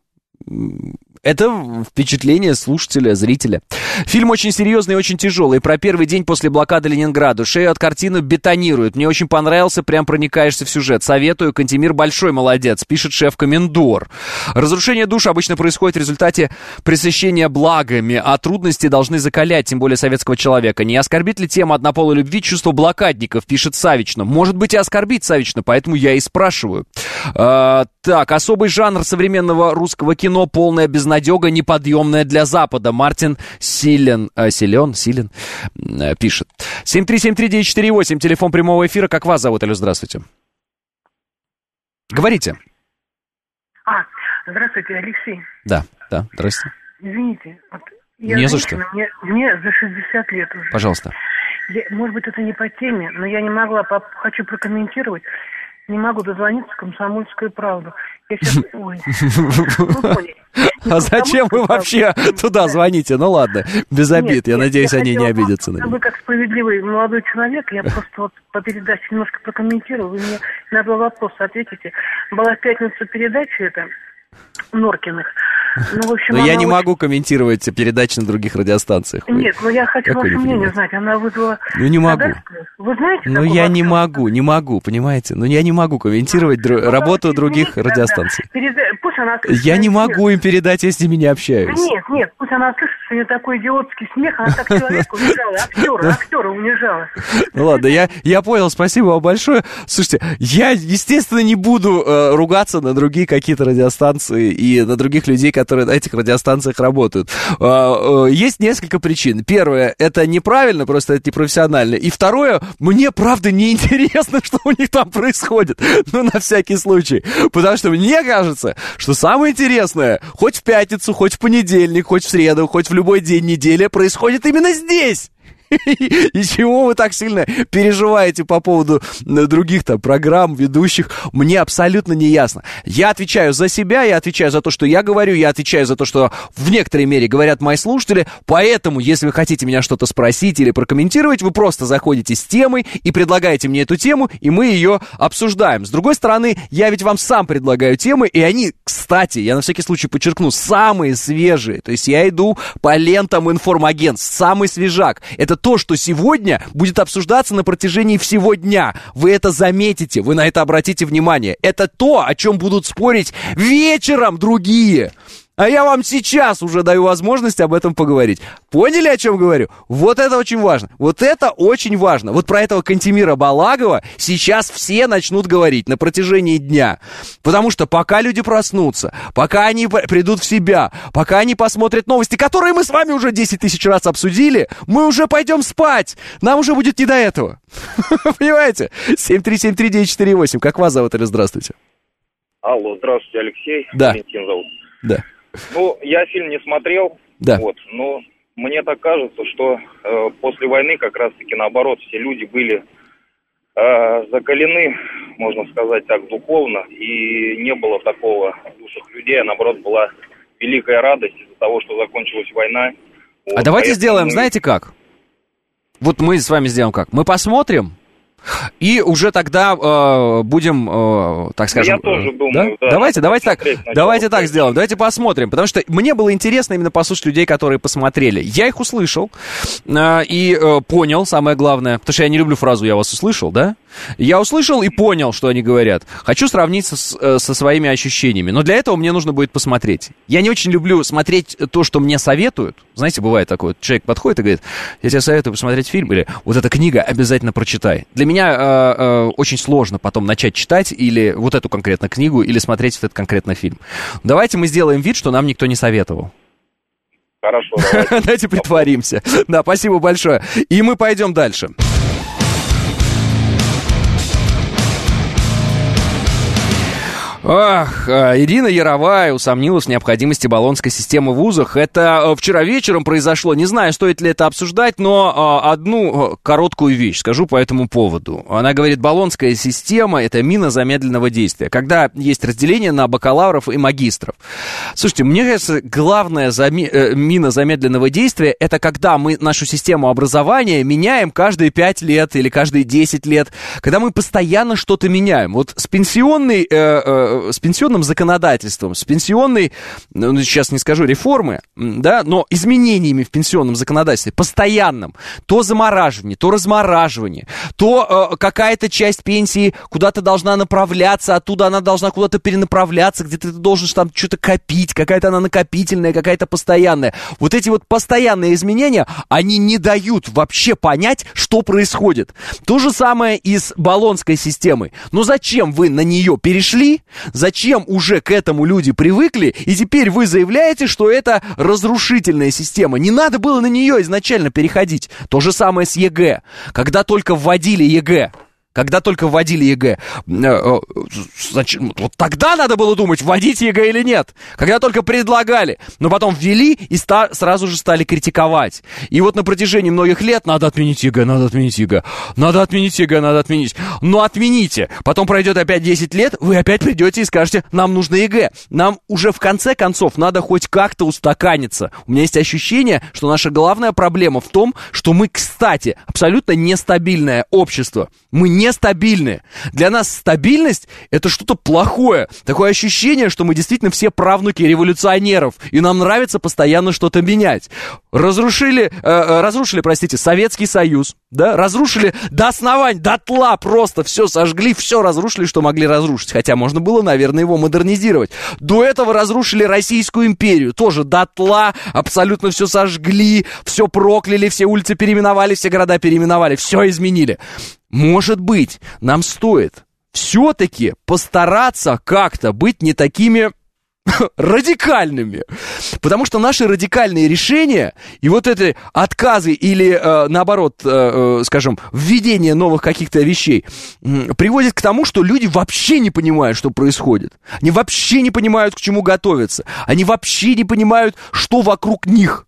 Это впечатление слушателя, зрителя. Фильм очень серьезный и очень тяжелый. Про первый день после блокады Ленинграда. Шею от картины бетонируют. Мне очень понравился, прям проникаешься в сюжет. Советую, Кантемир большой молодец, пишет шеф-комендор. Разрушение душ обычно происходит в результате пресыщения благами, а трудности должны закалять, тем более советского человека. Не оскорбит ли тема однополой любви чувство блокадников, пишет Савична. Может быть и оскорбит Савична, поэтому я и спрашиваю. А, так, особый жанр современного русского кино, полная безнадега, неподъемная для Запада. Мартин Силен, э, Силен, Силен э, пишет. семь три семь три девять четыре восемь, телефон прямого эфира. Как вас зовут? Алло, здравствуйте. Говорите. А, Здравствуйте, Алексей. Да, да, здравствуйте. Извините, вот я не женщина, за что. Мне, мне за шестьдесят лет уже. Пожалуйста. Я, может быть, это не по теме, но я не могла, по, хочу прокомментировать. Не могу дозвониться в «Комсомольскую правду». Я сейчас... Ой. А зачем вы вообще туда звоните? Ну ладно, без обид. Я надеюсь, они не обидятся на меня. Вы как справедливый молодой человек, я просто вот по передаче немножко прокомментирую. Вы мне на два вопроса ответите. Была в пятницу передача эта Норкиных. Ну, в общем, но я не очень... могу комментировать передачи на других радиостанциях. Вы... Нет, ну я хочу ваше мнение знать. Она вызвала... Ну не могу. Вы знаете, ну я вопрос? не могу, не могу, понимаете? Ну я не могу комментировать ну, дру... работу других извините, радиостанций. Да, да. Переда... Пусть она слышит, я не могу им передать, я с ними не общаюсь. Нет, нет, пусть она слышит, что у нее такой идиотский смех, она так человека унижала, актера, актера унижала. Ну ладно, я, я понял, спасибо вам большое. Слушайте, я, естественно, не буду э, ругаться на другие какие-то радиостанции и на других людей, которые на этих радиостанциях работают. Э, э, есть несколько причин. Первое, это неправильно, просто это непрофессионально. И второе, мне правда неинтересно, что у них там происходит. Ну, на всякий случай. Потому что мне кажется, что самое интересное, хоть в пятницу, хоть в понедельник, хоть в среду, хоть в любой день недели, происходит именно здесь. И чего вы так сильно переживаете по поводу других там программ, ведущих, мне абсолютно не ясно. Я отвечаю за себя, я отвечаю за то, что я говорю, я отвечаю за то, что в некоторой мере говорят мои слушатели, поэтому, если вы хотите меня что-то спросить или прокомментировать, вы просто заходите с темой и предлагаете мне эту тему, и мы ее обсуждаем. С другой стороны, я ведь вам сам предлагаю темы, и они, кстати, я на всякий случай подчеркну, самые свежие. То есть я иду по лентам информагентств, самый свежак. Это то, что сегодня будет обсуждаться на протяжении всего дня. Вы это заметите, вы на это обратите внимание. Это то, о чем будут спорить вечером другие. А я вам сейчас уже даю возможность об этом поговорить. Поняли, о чем говорю? Вот это очень важно. Вот это очень важно. Вот про этого Кантемира Балагова сейчас все начнут говорить на протяжении дня. Потому что пока люди проснутся, пока они придут в себя, пока они посмотрят новости, которые мы с вами уже десять тысяч раз обсудили, мы уже пойдем спать. Нам уже будет не до этого. Понимаете? семь три семь три девять четыре восемь. Как вас зовут или здравствуйте? Алло, здравствуйте, Алексей. Да. Валентин зовут. Да. Ну, я фильм не смотрел, да. вот, но мне так кажется, что э, после войны как раз-таки наоборот все люди были э, закалены, можно сказать так, духовно, и не было такого душных людей, а наоборот была великая радость из-за того, что закончилась война. Вот, а давайте сделаем, мы... знаете как? Вот мы с вами сделаем как? Мы посмотрим. И уже тогда э, будем, э, так скажем... Я тоже думаю, да? Да, давайте, давайте так, давайте так сделаем, давайте посмотрим, потому что мне было интересно именно послушать людей, которые посмотрели. Я их услышал э, и э, понял, самое главное, потому что я не люблю фразу «я вас услышал», да? Я услышал и понял, что они говорят. Хочу сравнить со, со своими ощущениями, но для этого мне нужно будет посмотреть. Я не очень люблю смотреть то, что мне советуют. Знаете, бывает такое, человек подходит и говорит: я тебе советую посмотреть фильм, или вот эта книга обязательно прочитай. Для меня э, э, очень сложно потом начать читать или вот эту конкретно книгу, или смотреть вот этот конкретно фильм. Давайте мы сделаем вид, что нам никто не советовал. Хорошо, давайте. Давайте притворимся. Да, спасибо большое. И мы пойдем дальше. Ах, Ирина Яровая усомнилась в необходимости баллонской системы в вузах. Это вчера вечером произошло. Не знаю, стоит ли это обсуждать, но одну короткую вещь скажу по этому поводу. Она говорит, баллонская система — это мина замедленного действия, когда есть разделение на бакалавров и магистров. Слушайте, мне кажется, главная заме... мина замедленного действия — это когда мы нашу систему образования меняем каждые пять лет или каждые десять лет, когда мы постоянно что-то меняем. Вот с пенсионной... Э, э, с пенсионным законодательством, с пенсионной, ну, сейчас не скажу реформы, да, но изменениями в пенсионном законодательстве, постоянным, то замораживание, то размораживание, то э, какая-то часть пенсии куда-то должна направляться, оттуда она должна куда-то перенаправляться, где-то ты должен там что-то копить, какая-то она накопительная, какая-то постоянная. Вот эти вот постоянные изменения, они не дают вообще понять, что происходит. То же самое и с баллонской системой. Но зачем вы на нее перешли? Зачем уже к этому люди привыкли, и теперь вы заявляете, что это разрушительная система? Не надо было на нее изначально переходить. То же самое с ЕГЭ. Когда только вводили ЕГЭ, Когда только вводили ЕГЭ, значит, вот тогда надо было думать, вводить ЕГЭ или нет. Когда только предлагали, но потом ввели и ста- сразу же стали критиковать. И вот на протяжении многих лет надо отменить ЕГЭ, надо отменить ЕГЭ, надо отменить ЕГЭ, надо отменить. Но отмените. Потом пройдет опять десять лет, вы опять придете и скажете, нам нужно ЕГЭ. Нам уже в конце концов надо хоть как-то устаканиться. У меня есть ощущение, что наша главная проблема в том, что мы, кстати, абсолютно нестабильное общество. Мы нестабильны. Для нас стабильность — это что-то плохое. Такое ощущение, что мы действительно все правнуки революционеров, и нам нравится постоянно что-то менять. Разрушили, э, разрушили, простите, Советский Союз, да, разрушили до основания, дотла просто все сожгли, все разрушили, что могли разрушить, хотя можно было, наверное, его модернизировать. До этого разрушили Российскую империю, тоже дотла, абсолютно все сожгли, все прокляли, все улицы переименовали, все города переименовали, все изменили. Может быть, нам стоит все-таки постараться как-то быть не такими радикальными. Потому что наши радикальные решения и вот эти отказы или, э, наоборот, э, скажем, введение новых каких-то вещей э, приводит к тому, что люди вообще не понимают, что происходит. Они вообще не понимают, к чему готовиться. Они вообще не понимают, что вокруг них.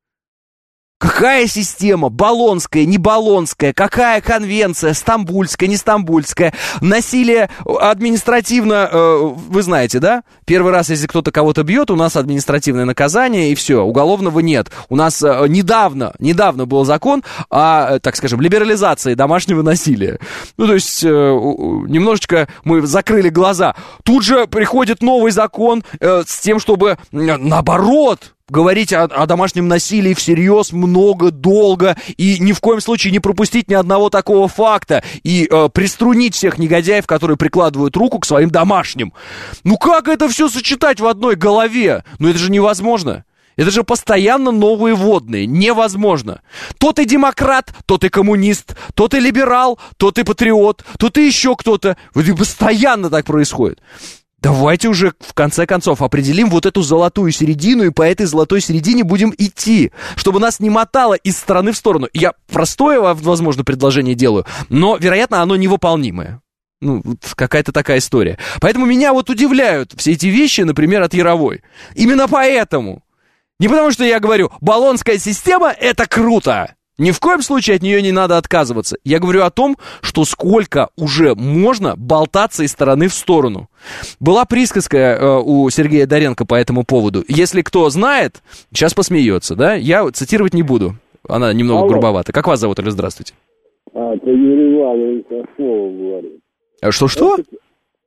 Какая система? Болонская, не болонская? Какая конвенция? Стамбульская, не стамбульская? Насилие административно, э, вы знаете, да? Первый раз, если кто-то кого-то бьет, у нас административное наказание, и все, уголовного нет. У нас э, недавно, недавно был закон о, так скажем, либерализации домашнего насилия. Ну, то есть, э, немножечко мы закрыли глаза. Тут же приходит новый закон э, с тем, чтобы, э, наоборот, говорить о, о домашнем насилии всерьез, много, долго, и ни в коем случае не пропустить ни одного такого факта, и э, приструнить всех негодяев, которые прикладывают руку к своим домашним. Ну как это все сочетать в одной голове? Ну это же невозможно. Это же постоянно новые водные. Невозможно. То ты демократ, то ты коммунист, то ты либерал, то ты патриот, то ты еще кто-то. Вот и постоянно так происходит. Давайте уже, в конце концов, определим вот эту золотую середину и по этой золотой середине будем идти, чтобы нас не мотало из стороны в сторону. Я простое, возможно, предложение делаю, но, вероятно, оно невыполнимое. Ну, вот какая-то такая история. Поэтому меня вот удивляют все эти вещи, например, от Яровой. Именно поэтому. Не потому, что я говорю, болонская система — это круто. Ни в коем случае от нее не надо отказываться. Я говорю о том, что сколько уже можно болтаться из стороны в сторону. Была присказка э, у Сергея Доренко по этому поводу. Если кто знает, сейчас посмеется, да? Я цитировать не буду. Она немного Алло. грубовата. Как вас зовут, или здравствуйте? А, это Юрий Иванович Осмолов говорит. А что-что? Это...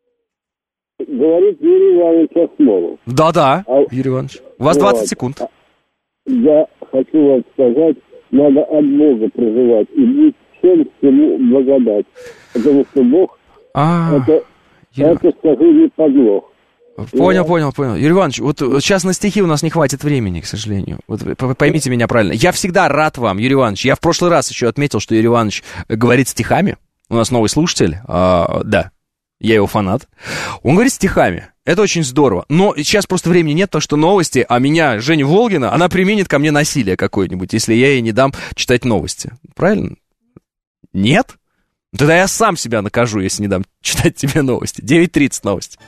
Говорит Юрий Иванович Осмолов. Да-да, а... Юрий Иванович. У вас двадцать вот. секунд. Я хочу вам сказать, надо от Бога проживать и быть всем всему благодать. Потому что Бог, А-а-а. это, это, скажу, не подлог. Понял, понял, понял. Юрий Иванович, вот сейчас на стихи у нас не хватит времени, к сожалению. Вот поймите меня правильно. Я всегда рад вам, Юрий Иванович. Я в прошлый раз еще отметил, что Юрий Иванович говорит стихами. У нас новый слушатель. А, да, я его фанат. Он говорит стихами. Это очень здорово. Но сейчас просто времени нет, потому что новости, а меня, Женя Волгина, она применит ко мне насилие какое-нибудь, если я ей не дам читать новости. Правильно? Нет? Тогда я сам себя накажу, если не дам читать тебе новости. девять тридцать новости.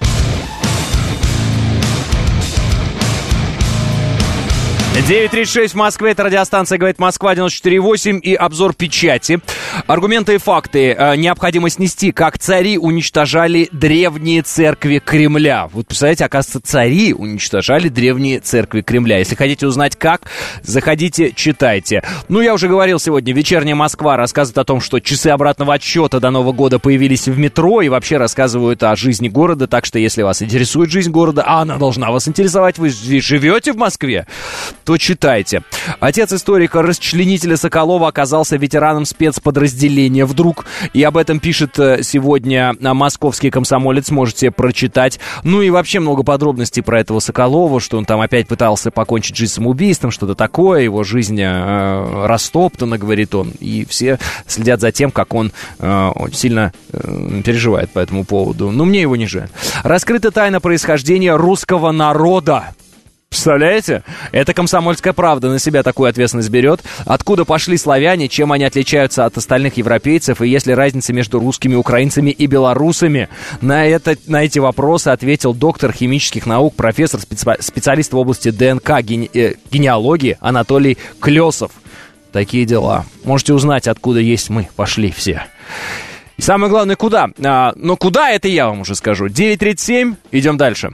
девять тридцать шесть в Москве, это радиостанция «Говорит Москва», девяносто четыре восемь, и обзор печати. Аргументы и факты. Необходимо снести, как цари уничтожали древние церкви Кремля. Вот, представляете, оказывается, цари уничтожали древние церкви Кремля. Если хотите узнать как, заходите, читайте. Ну, я уже говорил сегодня, «Вечерняя Москва» рассказывает о том, что часы обратного отсчета до Нового года появились в метро и вообще рассказывают о жизни города, так что если вас интересует жизнь города, а она должна вас интересовать, вы живете в Москве, то читайте. Отец историка-расчленителя Соколова оказался ветераном спецподразделения вдруг. И об этом пишет сегодня московский комсомолец. Можете прочитать. Ну и вообще много подробностей про этого Соколова, что он там опять пытался покончить жизнь самоубийством, что-то такое. Его жизнь э, растоптана, говорит он. И все следят за тем, как он э, сильно э, переживает по этому поводу. Но мне его не жаль. Раскрыта тайна происхождения русского народа. Представляете? Это «Комсомольская правда» на себя такую ответственность берет. Откуда пошли славяне, чем они отличаются от остальных европейцев, и есть ли разница между русскими, украинцами и белорусами? На, это, на эти вопросы ответил доктор химических наук, профессор, специ, специалист в области ДНК, гене, э, генеалогии Анатолий Клесов. Такие дела. Можете узнать, откуда есть мы пошли все. И самое главное, куда? А, но куда, это я вам уже скажу. девять тридцать семь, идем дальше.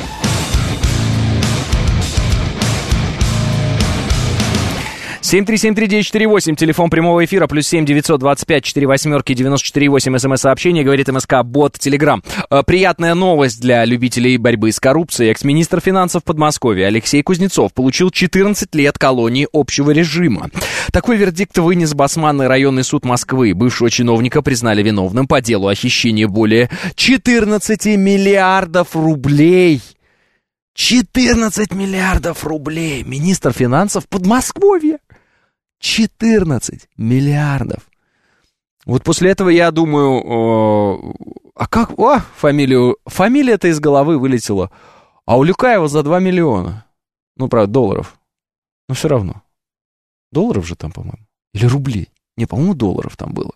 семь три семь три девять четыре восемь, телефон прямого эфира, плюс семь девятьсот двадцать пять четыре восьмерки девяносто четыре восемь, смс-сообщение, говорит МСК, бот, Телеграм. Приятная новость для любителей борьбы с коррупцией. Экс-министр финансов Подмосковья Алексей Кузнецов получил четырнадцать лет колонии общего режима. Такой вердикт вынес Басманный районный суд Москвы. Бывшего чиновника признали виновным по делу о хищении более четырнадцати миллиардов рублей. четырнадцать миллиардов рублей. Министр финансов Подмосковья. четырнадцать миллиардов. Вот после этого я думаю, о, а как, о, фамилию, фамилия-то из головы вылетела. А у Люкаева за два миллиона. Ну, правда, долларов. Но все равно. Долларов же там, по-моему. Или рублей. Не, по-моему, долларов там было.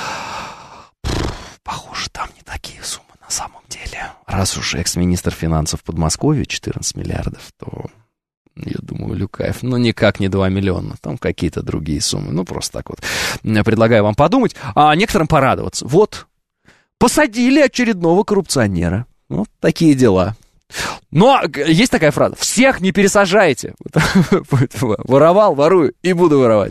Похоже, там не такие суммы на самом деле. Раз уж экс-министр финансов Подмосковья четырнадцать миллиардов, то... Я думаю, Люкаев, ну, никак не два миллиона, там какие-то другие суммы. Ну, просто так вот. Предлагаю вам подумать, а некоторым порадоваться. Вот, посадили очередного коррупционера. Вот такие дела. Но есть такая фраза: всех не пересажайте. Воровал, ворую и буду воровать.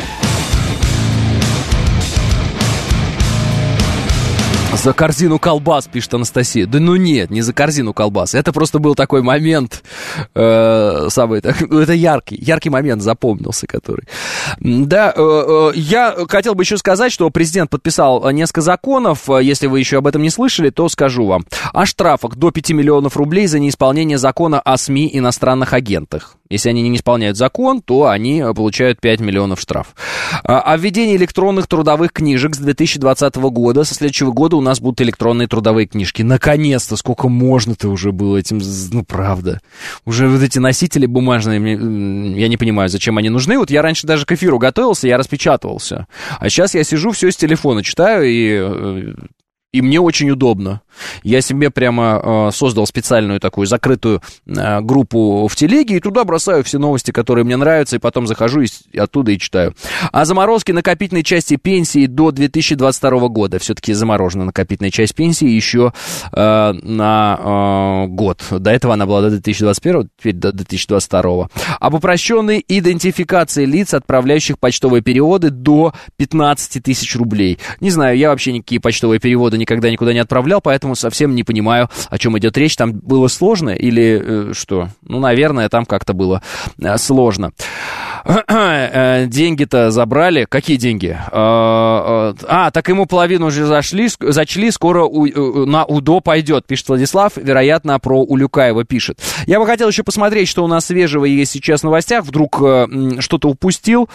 За корзину колбас, пишет Анастасия. Да ну нет, не за корзину колбас. Это просто был такой момент, э, самый, так, ну, это яркий, яркий момент запомнился, который. Да, э, э, я хотел бы еще сказать, что президент подписал несколько законов. Если вы еще об этом не слышали, то скажу вам. О штрафах до пяти миллионов рублей за неисполнение закона о СМИ иностранных агентах. Если они не исполняют закон, то они получают пять миллионов штраф. О введении электронных трудовых книжек с две тысячи двадцатого года. Со следующего года у нас будут электронные трудовые книжки. Наконец-то! Сколько можно-то уже было этим... Ну, правда. Уже вот эти носители бумажные, я не понимаю, зачем они нужны. Вот я раньше даже к эфиру готовился, я распечатывался. А сейчас я сижу, все с телефона читаю, и... И мне очень удобно. Я себе прямо э, создал специальную такую закрытую э, группу в телеге, и туда бросаю все новости, которые мне нравятся, и потом захожу и, и оттуда и читаю. О заморозке накопительной части пенсии до две тысячи двадцать второго года. Все-таки заморожена накопительная часть пенсии еще э, на э, год. До этого она была до две тысячи двадцать первого, теперь до две тысячи двадцать второго. Об упрощенной идентификации лиц, отправляющих почтовые переводы до пятнадцати тысяч рублей. Не знаю, я вообще никакие почтовые переводы никогда никуда не отправлял, поэтому совсем не понимаю, о чем идет речь. Там было сложно или э, что? Ну, наверное, там как-то было э, сложно. Деньги-то забрали. Какие деньги? А, так ему половину уже зашли, зачли, скоро у, на УДО пойдет, пишет Владислав. Вероятно, про Улюкаева пишет. Я бы хотел еще посмотреть, что у нас свежего есть сейчас в новостях. Вдруг что-то упустил.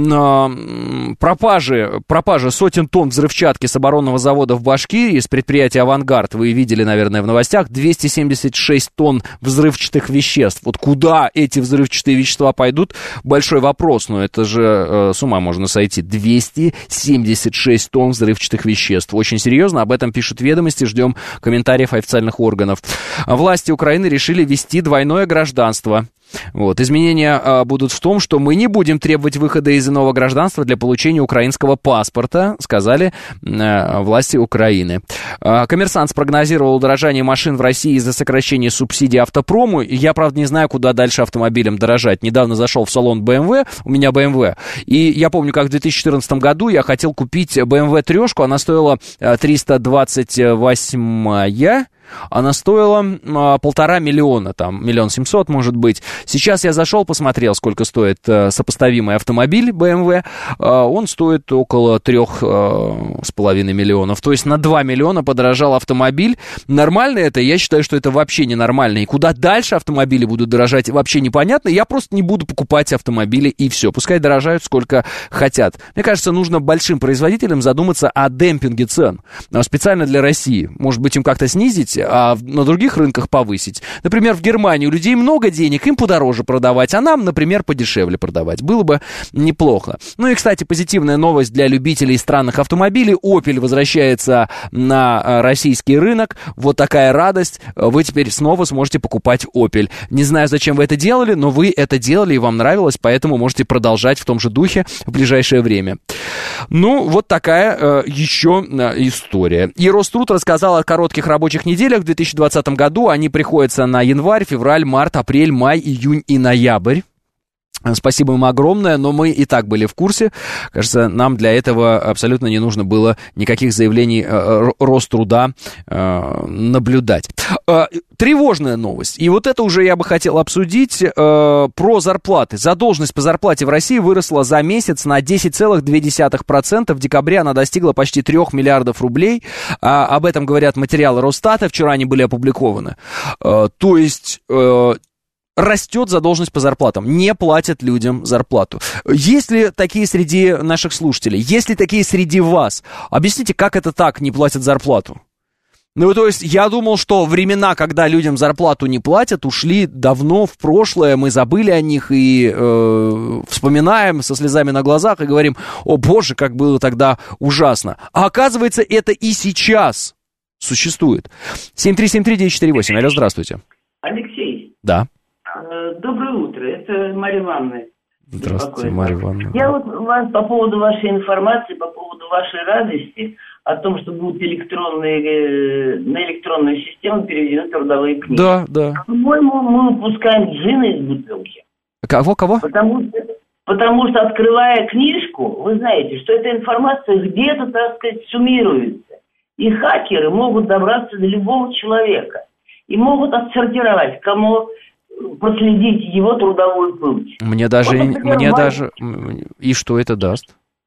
Пропажи, пропажа сотен тонн взрывчатки с оборонного завода в Башкирии, с предприятия «Авангард». Вы видели, наверное, в новостях. двести семьдесят шесть тонн взрывчатых веществ. Вот куда эти взрывчатые вещества пойдут? Большой вопрос, но это же э, с ума можно сойти. двести семьдесят шесть тонн взрывчатых веществ. Очень серьезно, об этом пишут «Ведомости», ждем комментариев официальных органов. Власти Украины решили ввести двойное гражданство. Вот. Изменения а, будут в том, что мы не будем требовать выхода из иного гражданства для получения украинского паспорта, сказали а, власти Украины. А, «Коммерсант» спрогнозировал удорожание машин в России из-за сокращения субсидий автопрому. Я, правда, не знаю, куда дальше автомобилям дорожать. Недавно зашел в салон бэ эм вэ, у меня бэ эм вэ, и я помню, как в две тысячи четырнадцатом году я хотел купить бэ эм вэ трешку, она стоила триста двадцать восемь. Она стоила а, полтора миллиона, там, миллион семьсот, может быть. Сейчас я зашел, посмотрел, сколько стоит а, сопоставимый автомобиль бэ эм вэ. А, он стоит около трех а, с половиной миллионов. То есть на два миллиона подорожал автомобиль. Нормально это? Я считаю, что это вообще ненормально. И куда дальше автомобили будут дорожать, вообще непонятно. Я просто не буду покупать автомобили, и все. Пускай дорожают сколько хотят. Мне кажется, нужно большим производителям задуматься о демпинге цен. Специально для России. Может быть, им как-то снизить а на других рынках повысить. Например, в Германии у людей много денег, им подороже продавать, а нам, например, подешевле продавать. Было бы неплохо. Ну и, кстати, позитивная новость для любителей странных автомобилей. Opel возвращается на российский рынок. Вот такая радость. Вы теперь снова сможете покупать Opel. Не знаю, зачем вы это делали, но вы это делали и вам нравилось, поэтому можете продолжать в том же духе в ближайшее время. Ну, вот такая э, еще э, история. И Роструд рассказал о коротких рабочих неделях в две тысячи двадцатом году. Они приходятся на январь, февраль, март, апрель, май, июнь и ноябрь. Спасибо им огромное, но мы и так были в курсе. Кажется, нам для этого абсолютно не нужно было никаких заявлений э, Роструда э, наблюдать. Э, тревожная новость. И вот это уже я бы хотел обсудить э, про зарплаты. Задолженность по зарплате в России выросла за месяц на десять целых две десятых процента. В декабре она достигла почти трех миллиардов рублей. А, об этом говорят материалы Росстата. Вчера они были опубликованы. Э, то есть... Э, Растет задолженность по зарплатам, не платят людям зарплату. Есть ли такие среди наших слушателей? Есть ли такие среди вас? Объясните, как это так, не платят зарплату? Ну, то есть, я думал, что времена, когда людям зарплату не платят, ушли давно в прошлое, мы забыли о них и э, вспоминаем со слезами на глазах и говорим: о боже, как было тогда ужасно. А оказывается, это и сейчас существует. семь три семь три девять четыре восемь. Алло, здравствуйте. Алексей. Да. Доброе утро, это Марья Ивановна. Здравствуйте, Марья Ивановна. Я вот вас по поводу вашей информации, по поводу вашей радости о том, что будут электронные, на электронную систему переведены трудовые книги. Да, да. По-моему, мы выпускаем джина из бутылки. Кого, кого? Потому что, потому что, открывая книжку, вы знаете, что эта информация где-то, так сказать, суммируется. И хакеры могут добраться до любого человека. И могут отсортировать, кому... проследить его трудовой путь. Мне даже, вот, например, мне мать... даже, и что это даст?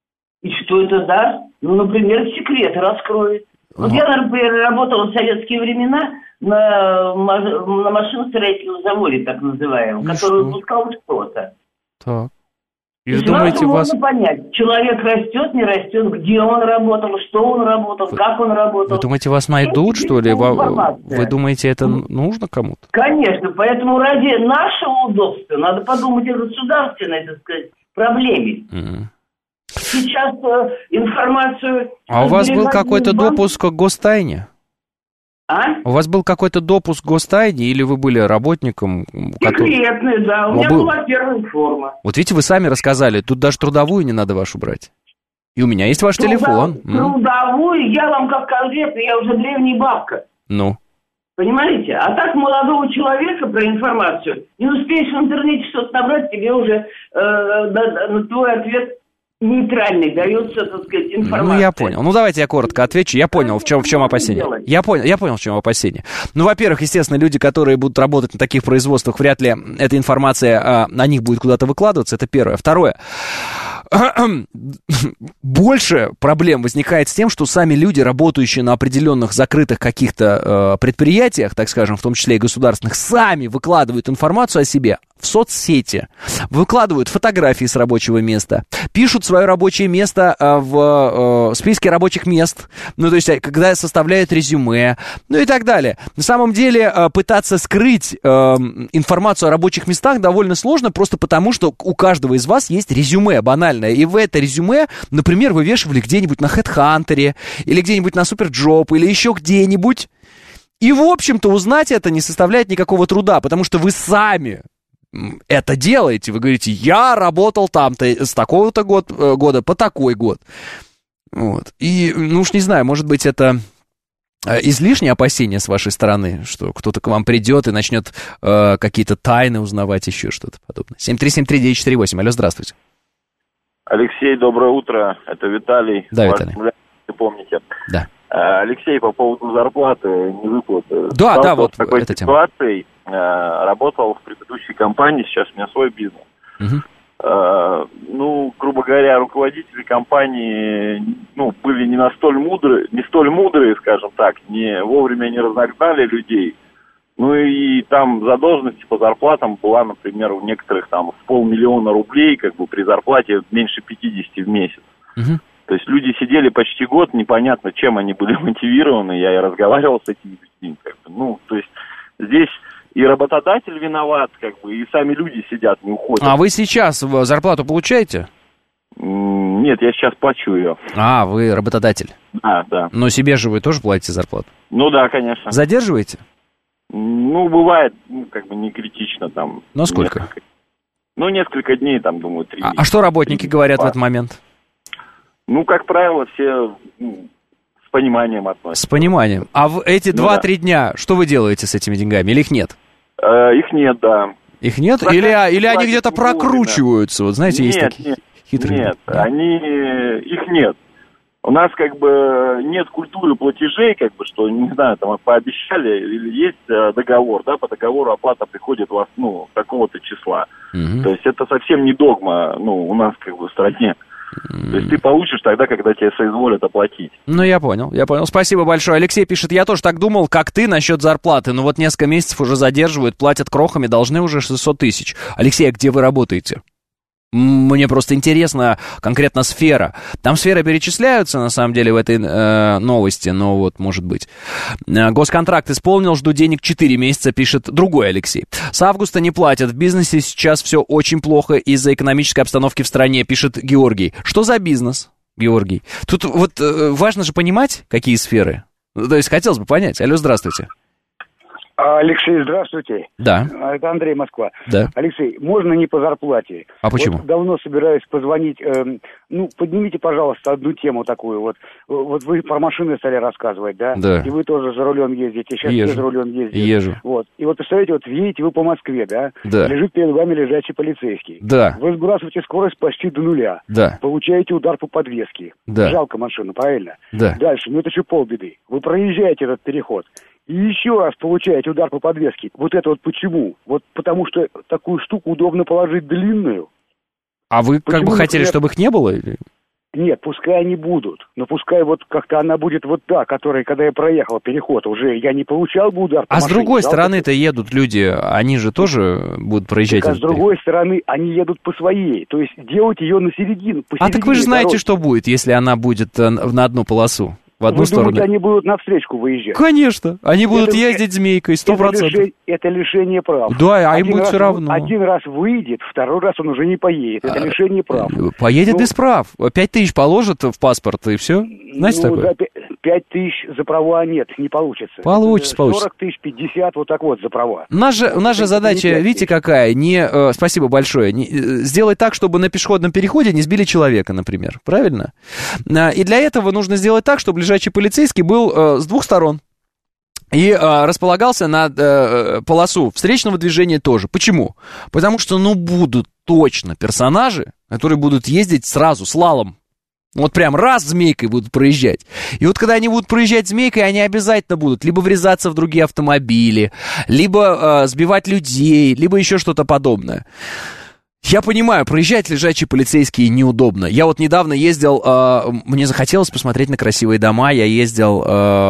И что это даст? Ну, например, секреты раскроет. Ага. Вот я, например, работала в советские времена на, на машиностроительном заводе, так называемом, ну который что? выпускал что-то. Так. И, и думаете, вас... можно понять, человек растет, не растет, где он работал, что он работал, вы, как он работал. Вы думаете, вас найдут, что ли? Вы, вы думаете, это нужно кому-то? Конечно, поэтому ради нашего удобства надо подумать о государственной, так сказать, проблеме. Mm. Сейчас э, информацию... А у вас был какой-то банк... допуск к гостайне? А? У вас был какой-то допуск к гостайне, или вы были работником? Секретный, который... да. У меня был... была первая форма. Вот видите, вы сами рассказали, тут даже трудовую не надо вашу брать. И у меня есть ваш Трудов... телефон. Трудовую, м-м. я вам как конкретно, я уже древняя бабка. Ну? Понимаете? А так молодого человека про информацию, не успеешь в интернете что-то набрать, тебе уже э, на, на твой ответ... нейтральный дается, так сказать, информация. Ну, я понял. Ну, давайте я коротко отвечу. Я понял, в чем, в чем опасение. Я понял, я понял, в чем опасение. Ну, во-первых, естественно, люди, которые будут работать на таких производствах, вряд ли эта информация а, на них будет куда-то выкладываться. Это первое. Второе. Больше проблем возникает с тем, что сами люди, работающие на определенных закрытых каких-то э, предприятиях, так скажем, в том числе и государственных, сами выкладывают информацию о себе в соцсети, выкладывают фотографии с рабочего места, пишут свое рабочее место э, в э, списке рабочих мест, ну, то есть, когда составляют резюме, ну и так далее. На самом деле, э, пытаться скрыть э, информацию о рабочих местах довольно сложно, просто потому, что у каждого из вас есть резюме банально. И в это резюме, например, вы вешивали где-нибудь на HeadHunter, или где-нибудь на Superjob, или еще где-нибудь. И, в общем-то, узнать это не составляет никакого труда, потому что вы сами это делаете. Вы говорите: я работал там-то с такого-то год, года по такой год. Вот. И, ну уж не знаю, может быть, это излишнее опасение с вашей стороны, что кто-то к вам придет и начнет э, какие-то тайны узнавать, еще что-то подобное. семь три семь три девять четыре восемь. Алло, здравствуйте. Алексей, доброе утро. Это Виталий. Да, Виталий. Ваш, если помните. Да. Алексей, по поводу зарплаты, невыплаты. Да, Стал да, вот с такой эта ситуацией. Тема. Работал в предыдущей компании, сейчас у меня свой бизнес. Угу. Ну, грубо говоря, руководители компании, ну, были не настолько мудрые, не столь мудрые, скажем так, не вовремя не разогнали людей. Ну и там задолженность по зарплатам была, например, у некоторых там в полмиллиона рублей, как бы при зарплате меньше пятидесяти в месяц. Угу. То есть люди сидели почти год, непонятно, чем они были мотивированы. Я и разговаривал с этими людьми. Как бы. Ну, то есть здесь и работодатель виноват, как бы, и сами люди сидят, не уходят. А вы сейчас зарплату получаете? Нет, я сейчас плачу ее. А, вы работодатель. Да, да. Но себе же вы тоже платите зарплату? Ну да, конечно. Задерживаете? Ну, бывает, ну, как бы не критично там. Ну, сколько? Несколько, ну, несколько дней, там, думаю, три. А, а что работники говорят в этот момент? Ну, как правило, все ну, с пониманием относятся. С пониманием. А в эти ну, два-три да. дня что вы делаете с этими деньгами? Или их нет? Э, их нет, да. Их нет? Прокат... Или, или они где-то прокручиваются? Вот знаете, нет, есть такие нет, хитрые. Нет, они... их нет. У нас как бы нет культуры платежей, как бы, что, не знаю, там пообещали, или есть договор, да, по договору оплата приходит вас, ну, такого-то числа. Mm-hmm. То есть это совсем не догма, ну, у нас как бы в стране. То есть ты получишь тогда, когда тебе соизволят оплатить. Ну, я понял, я понял. Спасибо большое. Алексей пишет, я тоже так думал, как ты, насчет зарплаты. Но вот несколько месяцев уже задерживают, платят крохами, должны уже шестьсот тысяч. Алексей, а где вы работаете? Мне просто интересна конкретно сфера. Там сферы перечисляются, на самом деле, в этой э, новости, но вот, может быть. Госконтракт исполнил, жду денег четыре месяца, пишет другой Алексей. С августа не платят, в бизнесе сейчас все очень плохо из-за экономической обстановки в стране, пишет Георгий. Что за бизнес, Георгий? Тут вот э, важно же понимать, какие сферы. То есть хотелось бы понять. Алло, здравствуйте. Алексей, здравствуйте. Да. Это Андрей, Москва. Да. Алексей, можно не по зарплате? А почему? Вот давно собираюсь позвонить. Э, ну, поднимите, пожалуйста, одну тему такую. Вот, вот вы про машины стали рассказывать, да? Да. И вы тоже за рулем ездите. Сейчас Езжу. все за рулем ездят. Езжу. Вот. И вот представляете, вот едете вы по Москве, да? Да. Лежит перед вами лежачий полицейский. Да. Вы сбрасываете скорость почти до нуля. Да. Получаете удар по подвеске. Да. Жалко машину, правильно? Да. Дальше, ну это еще полбеды. Вы проезжаете этот переход. И еще раз получаете удар по подвеске. Вот это вот почему? Вот потому что такую штуку удобно положить длинную. А вы почему, как бы хотели, например, чтобы их не было? Или? Нет, пускай они будут. Но пускай вот как-то она будет вот та, которая, когда я проехал переход, уже я не получал бы удар по А машине, с другой да, стороны-то едут люди, они же тоже будут проезжать. Так, а с другой переход. стороны, они едут по своей. То есть делать ее на середину. А так вы же знаете, дороги. Что будет, если она будет на одну полосу? В одну Вы сторону. думаете, они будут навстречку выезжать? Конечно. Они будут это, ездить змейкой, сто процентов. Это, лишение, это лишение прав. Да, а им будет все равно. Один раз выйдет, второй раз он уже не поедет. Это а, лишение прав. Поедет ну, без прав. Пять тысяч положат в паспорт, и все. Знаете ну, такое? Пять тысяч за права нет, не получится. Получится, получится. сорок тысяч, пятьдесят, вот так вот за права. У нас же, у нас же задача, видите, какая? Не, э, спасибо большое. Не, э, сделать так, чтобы на пешеходном переходе не сбили человека, например. Правильно? А, и для этого нужно сделать так, чтобы лежачий полицейский был э, с двух сторон. И э, располагался на э, полосу встречного движения тоже. Почему? Потому что, ну, будут точно персонажи, которые будут ездить сразу, слалом. Вот прям раз змейкой будут проезжать. И вот когда они будут проезжать змейкой, они обязательно будут либо врезаться в другие автомобили, либо э, сбивать людей, либо еще что-то подобное. Я понимаю, проезжать лежачие полицейские неудобно. Я вот недавно ездил, э, мне захотелось посмотреть на красивые дома, я ездил э,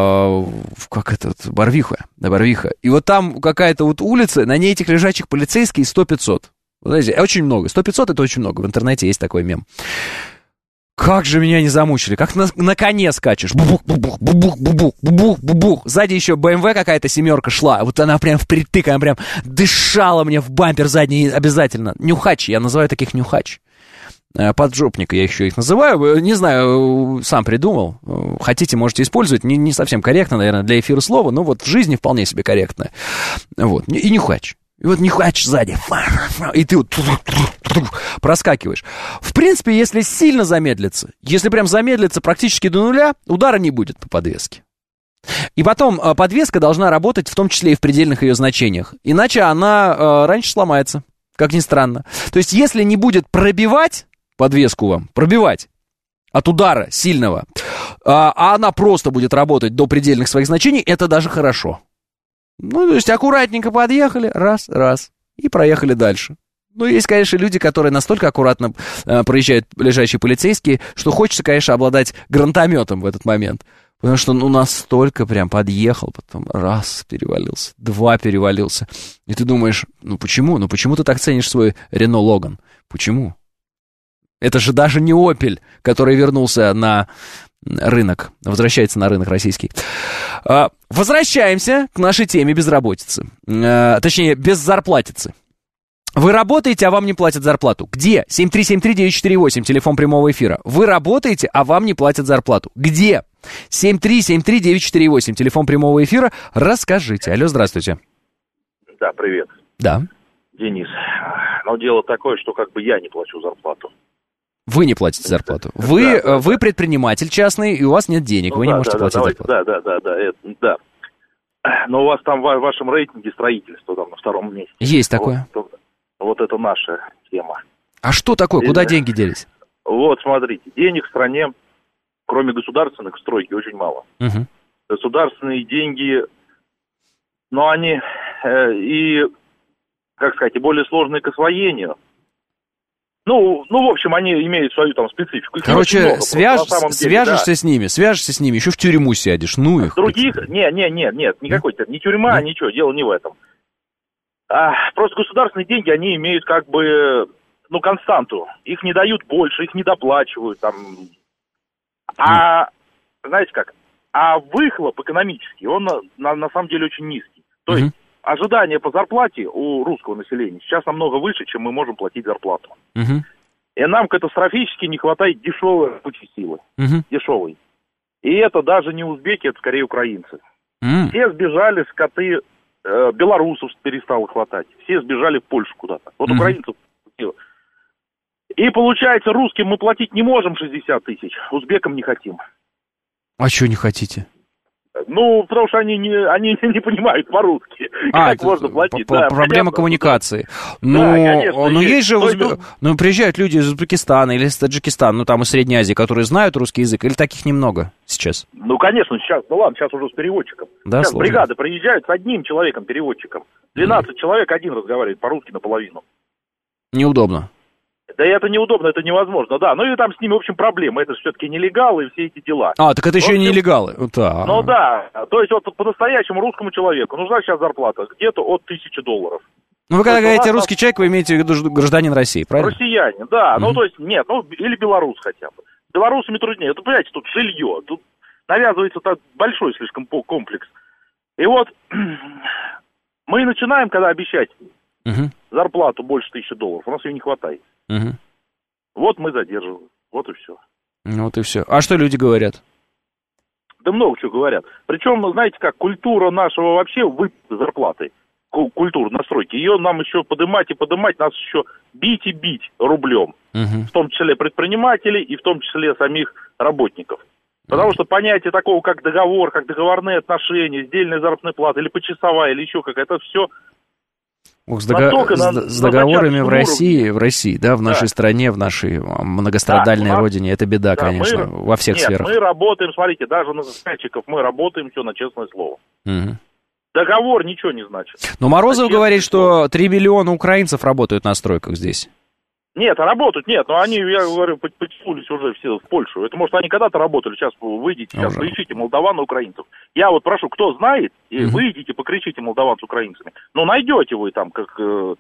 в, как это, Барвиха, да, Барвиха. И вот там какая-то вот улица, на ней этих лежачих полицейских сто-пятьсот. Знаете, очень много. сто-пятьсот это очень много, в интернете есть такой мем. Как же меня не замучили, как на, на коне скачешь. Бубух, бубух, бубух, бубух, бубух, бубух. Сзади еще бэ эм вэ какая-то семерка шла. Вот она прям впритык, она прям дышала мне в бампер задний обязательно. Нюхач, я называю таких нюхач. Поджопника я еще их называю. Не знаю, сам придумал. Хотите, можете использовать. Не, не совсем корректно, наверное, для эфира слова, но вот в жизни вполне себе корректно. Вот. И нюхач. И вот нюхач сзади. И ты вот проскакиваешь. В принципе, если сильно замедлиться, если прям замедлиться практически до нуля, удара не будет по подвеске. И потом подвеска должна работать в том числе и в предельных ее значениях. Иначе она э, раньше сломается, как ни странно. То есть, если не будет пробивать подвеску вам, пробивать от удара сильного, э, а она просто будет работать до предельных своих значений, это даже хорошо. Ну, то есть, аккуратненько подъехали, раз, раз, и проехали дальше. Ну, есть, конечно, люди, которые настолько аккуратно э, проезжают лежачие полицейские, что хочется, конечно, обладать гранатометом в этот момент. Потому что, ну, настолько прям подъехал, потом раз перевалился, два перевалился. И ты думаешь, ну, почему? Ну, почему ты так ценишь свой Рено Логан? Почему? Это же даже не Opel, который вернулся на рынок, возвращается на рынок российский. Возвращаемся к нашей теме безработицы. Точнее, беззарплатицы. Вы работаете, а вам не платят зарплату. Где? семь три семь три девять четыре восемь, телефон прямого эфира. Вы работаете, а вам не платят зарплату. Где? семь три семь три девять четыре восемь, телефон прямого эфира. Расскажите. Алло, здравствуйте. Да, привет. Да. Денис. Но дело такое, что как бы я не плачу зарплату. Вы не платите зарплату. Вы, да, да, вы предприниматель частный, и у вас нет денег, ну, вы да, не можете да, платить да, зарплату. Да, да, да, да, это, да. Но у вас там в вашем рейтинге строительство там на втором месте. Есть такое. Вот, вот это наша тема. А что такое? Куда и, деньги делись? Вот, смотрите, денег в стране, кроме государственных, в стройке очень мало. Угу. Государственные деньги, но они э, и, как сказать, и более сложные к освоению. Ну, ну, в общем, они имеют свою там специфику. Их Короче, много, свяж... просто, деле, свяжешься да. с ними, свяжешься с ними, еще в тюрьму сядешь, ну их. Других? Нет, нет, нет, нет, никакой, не тюрьма, mm. ничего, дело не в этом. А, просто государственные деньги, они имеют как бы, ну, константу. Их не дают больше, их не доплачивают там. А, mm. знаете как, а выхлоп экономический, он на, на, на самом деле очень низкий. То mm-hmm. есть ожидания по зарплате у русского населения сейчас намного выше, чем мы можем платить зарплату. Угу. И нам катастрофически не хватает дешевой рабочей силы. Угу. Дешевой. И это даже не узбеки, это скорее украинцы. Угу. Все сбежали, скоты, э, белорусов перестало хватать. Все сбежали в Польшу куда-то. Вот угу. украинцев. И получается, русским мы платить не можем шестьдесят тысяч, узбекам не хотим. А что не хотите? Ну, потому что они не, они не понимают по-русски, а, как можно платить. Да, проблема понятно. Коммуникации. Ну, да, конечно, ну есть, есть же, Узбе... ну... ну, приезжают люди из Узбекистана или из Таджикистана, ну, там из Средней Азии, которые знают русский язык, или таких немного сейчас? Ну, конечно, сейчас, ну ладно, сейчас уже с переводчиком. Да, сейчас сложно. Бригады приезжают с одним человеком-переводчиком. двенадцать mm. человек, один разговаривает по-русски наполовину. Неудобно. Да это неудобно, это невозможно, да. Ну и там с ними, в общем, проблемы. Это же все-таки нелегалы и все эти дела. А, так это еще и нелегалы. Да. Ну да. То есть вот по-настоящему русскому человеку нужна сейчас зарплата где-то от тысячи долларов. Ну вы когда то говорите русский там... человек, вы имеете в виду гражданин России, правильно? Россиянин, да. Mm-hmm. Ну то есть нет, ну или белорус хотя бы. С белорусами труднее. Это, понимаете, тут жилье. Тут навязывается так большой слишком комплекс. И вот мы начинаем, когда обещать mm-hmm. зарплату больше тысячи долларов, у нас ее не хватает. Угу. Вот мы задерживаем, вот и все. Вот и все. А что люди говорят? Да много чего говорят. Причем, знаете как, культура нашего вообще выплаты зарплаты, культура настройки, ее нам еще подымать и подымать, нас еще бить и бить рублем. Угу. В том числе предпринимателей и в том числе самих работников. Потому угу. что понятие такого, как договор, как договорные отношения, сдельная заработная плата или почасовая, или еще какая-то, это все... Ох, с, дого... на, с, с договорами в России, в России, да, в нашей да. стране, в нашей многострадальной да, нас... родине, это беда, да, конечно, мы... во всех Нет, сферах. Мы работаем, смотрите, даже на заказчиков мы работаем все на честное слово. Угу. Договор ничего не значит. Но Морозов а говорит, что три миллиона украинцев работают на стройках здесь. Нет, работают, нет, но они, я говорю, потянулись уже все в Польшу. Это, может, они когда-то работали, сейчас вы выйдите, сейчас уже. Поищите молдаван и украинцев. Я вот прошу, кто знает, и угу. выйдите, покричите молдаван с украинцами. Ну, найдете вы там, как...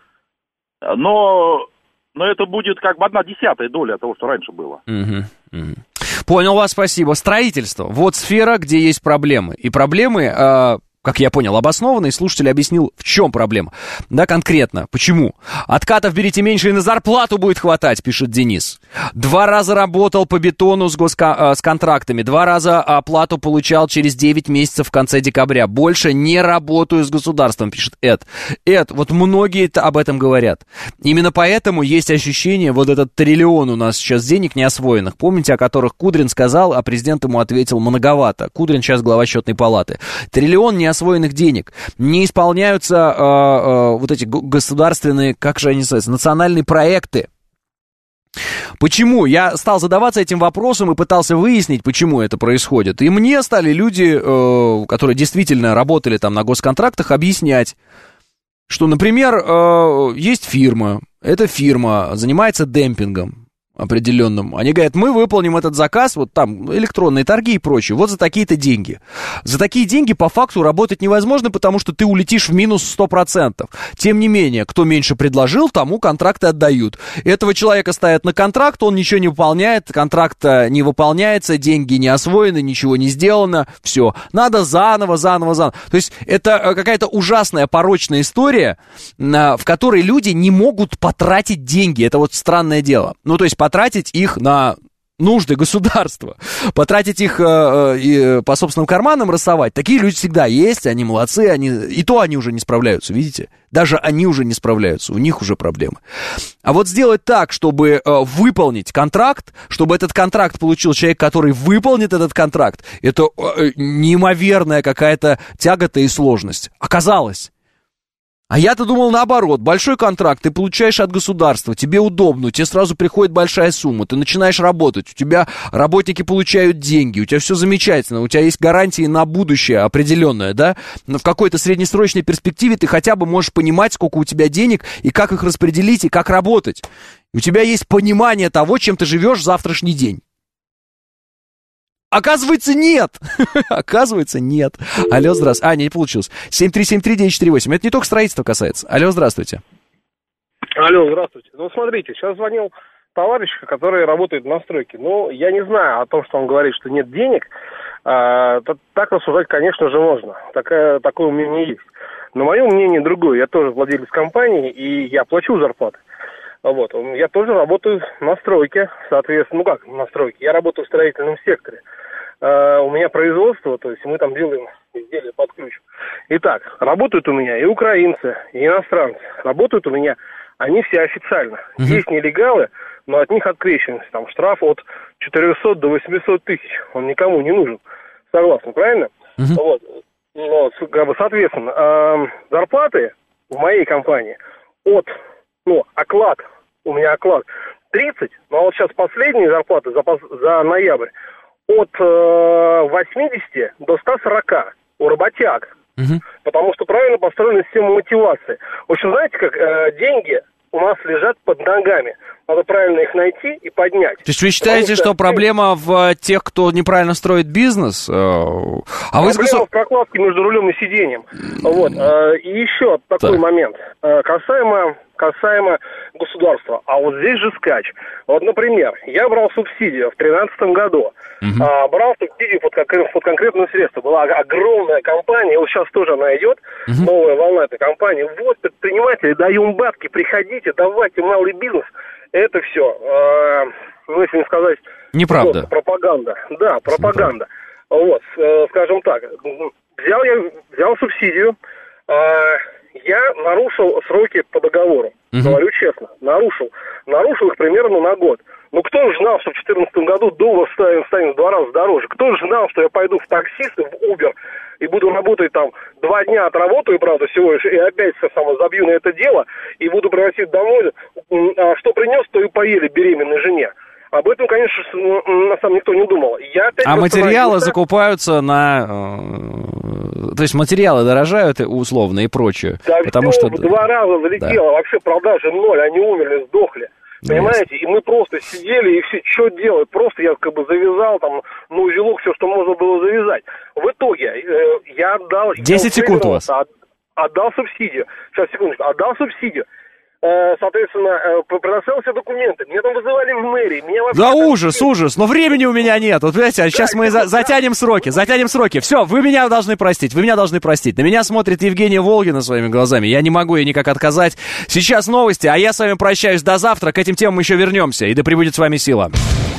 Но, но это будет как бы одна десятая доля от того, что раньше было. Угу. Угу. Понял вас, спасибо. Строительство. Вот сфера, где есть проблемы. И проблемы... Э... как я понял, обоснованный, слушатель объяснил, в чем проблема. Да, конкретно. Почему? Откатов берите меньше, и на зарплату будет хватать, пишет Денис. Два раза работал по бетону с, госка... с контрактами. Два раза оплату получал через девять месяцев в конце декабря. Больше не работаю с государством, пишет Эд. Эд, вот многие об этом говорят. Именно поэтому есть ощущение, вот этот триллион у нас сейчас денег неосвоенных. Помните, о которых Кудрин сказал, а президент ему ответил многовато. Кудрин сейчас глава счетной палаты. Триллион не освоенных денег, не исполняются э, э, вот эти государственные, как же они называются, национальные проекты. Почему? Я стал задаваться этим вопросом и пытался выяснить, почему это происходит. И мне стали люди, э, которые действительно работали там на госконтрактах, объяснять, что, например, э, есть фирма, эта фирма занимается демпингом. определенным. Они говорят, мы выполним этот заказ, вот там электронные торги и прочее, вот за такие-то деньги. За такие деньги по факту работать невозможно, потому что ты улетишь в минус сто процентов. Тем не менее, кто меньше предложил, тому контракты отдают. Этого человека ставят на контракт, он ничего не выполняет, контракт не выполняется, деньги не освоены, ничего не сделано, все. Надо заново, заново, заново. То есть это какая-то ужасная порочная история, в которой люди не могут потратить деньги. Это вот странное дело. Ну, то есть потратить их на нужды государства, потратить их э, э, по собственным карманам рассовать. Такие люди всегда есть, они молодцы, они, и то они уже не справляются, видите? Даже они уже не справляются, у них уже проблемы. А вот сделать так, чтобы э, выполнить контракт, чтобы этот контракт получил человек, который выполнит этот контракт, это э, неимоверная какая-то тягота и сложность. Оказалось. А я-то думал наоборот, большой контракт ты получаешь от государства, тебе удобно, тебе сразу приходит большая сумма, ты начинаешь работать, у тебя работники получают деньги, у тебя все замечательно, у тебя есть гарантии на будущее определенное, да, но в какой-то среднесрочной перспективе ты хотя бы можешь понимать, сколько у тебя денег и как их распределить и как работать. У тебя есть понимание того, чем ты живешь в завтрашний день. Оказывается, нет. Оказывается, нет. Алло, здравствуйте. А, не, не получилось. семь три семь три девять четыре восемь. Это не только строительство касается. Алло, здравствуйте. Алло, здравствуйте. Ну, смотрите, сейчас звонил товарищ, который работает на стройке. Ну, я не знаю о том, что он говорит, что нет денег. А, так рассуждать, конечно же, можно. Такая, такое у меня есть. Но мое мнение другое. Я тоже владелец компании, и я плачу зарплаты. Вот. Я тоже работаю на стройке, соответственно, ну как на стройке, я работаю в строительном секторе. Uh, у меня производство, то есть мы там делаем изделия под ключ. Итак, работают у меня и украинцы, и иностранцы. Работают у меня они все официально. Uh-huh. Есть нелегалы, но от них открещиваемся. Там штраф от четырехсот до восьмисот тысяч. Он никому не нужен. Согласны, правильно? Uh-huh. Вот. Вот, как бы, соответственно, э, зарплаты в моей компании от, ну, оклад, у меня оклад тридцать, ну а вот сейчас последние зарплаты за, за ноябрь от э, восьмидесяти до ста сорока у работяг. Угу. Потому что правильно построена система мотивации. В общем, знаете, как э, деньги у нас лежат под ногами. Надо правильно их найти и поднять. То есть вы считаете, что, что проблема в тех, кто неправильно строит бизнес? А вы проблема в прокладке между рулем и сиденьем. Вот. И еще такой так. момент. Касаемо, касаемо государства. А вот здесь же скач. Вот, например, я брал субсидию в тринадцатом году. Угу. А, брал субсидию под, под конкретное средство. Была огромная компания, вот сейчас тоже она идет, угу. новая волна этой компании. Вот, предприниматели, даем бабки, приходите, давайте малый бизнес. Это все, э, ну, если не сказать... Неправда. Пропаганда. Да, пропаганда. Вот, э, скажем так, взял я взял субсидию, э, я нарушил сроки по договору, угу. говорю честно, нарушил. Нарушил их примерно на год. Ну, кто же знал, что в две тысячи четырнадцатом году доллар станет, станет в два раза дороже? Кто же знал, что я пойду в таксисты, в Uber, и буду работать там два дня, отработаю, правда, всего лишь, и опять все само забью на это дело, и буду приносить домой, а что принес, то и поели беременной жене. Об этом, конечно, на самом деле никто не думал. Я опять а материалы закупаются на... То есть материалы дорожают условно и прочее. Да, потому все что... в два раза залетело, да. Вообще продажи ноль, они умерли, сдохли. Понимаете, и мы просто сидели и все, что делать, просто я как бы завязал там, ну, узелок, все, что можно было завязать. В итоге э, я отдал... десять секунд у вас. От, отдал субсидию, сейчас, секундочку, отдал субсидию, э, соответственно, э, предоставил все документы, меня там вызывали в мэрии, меня вообще... Да ужас, там... ужас, но времени у меня нет, вот понимаете, а сейчас да, мы за, затянем сроки, затянем сроки, все, вы меня должны простить, вы меня должны простить, на меня смотрит Евгения Волгина своими глазами, я не могу ей никак отказать. Сейчас новости, а я с вами прощаюсь до завтра, к этим темам еще вернемся, и да пребудет с вами сила.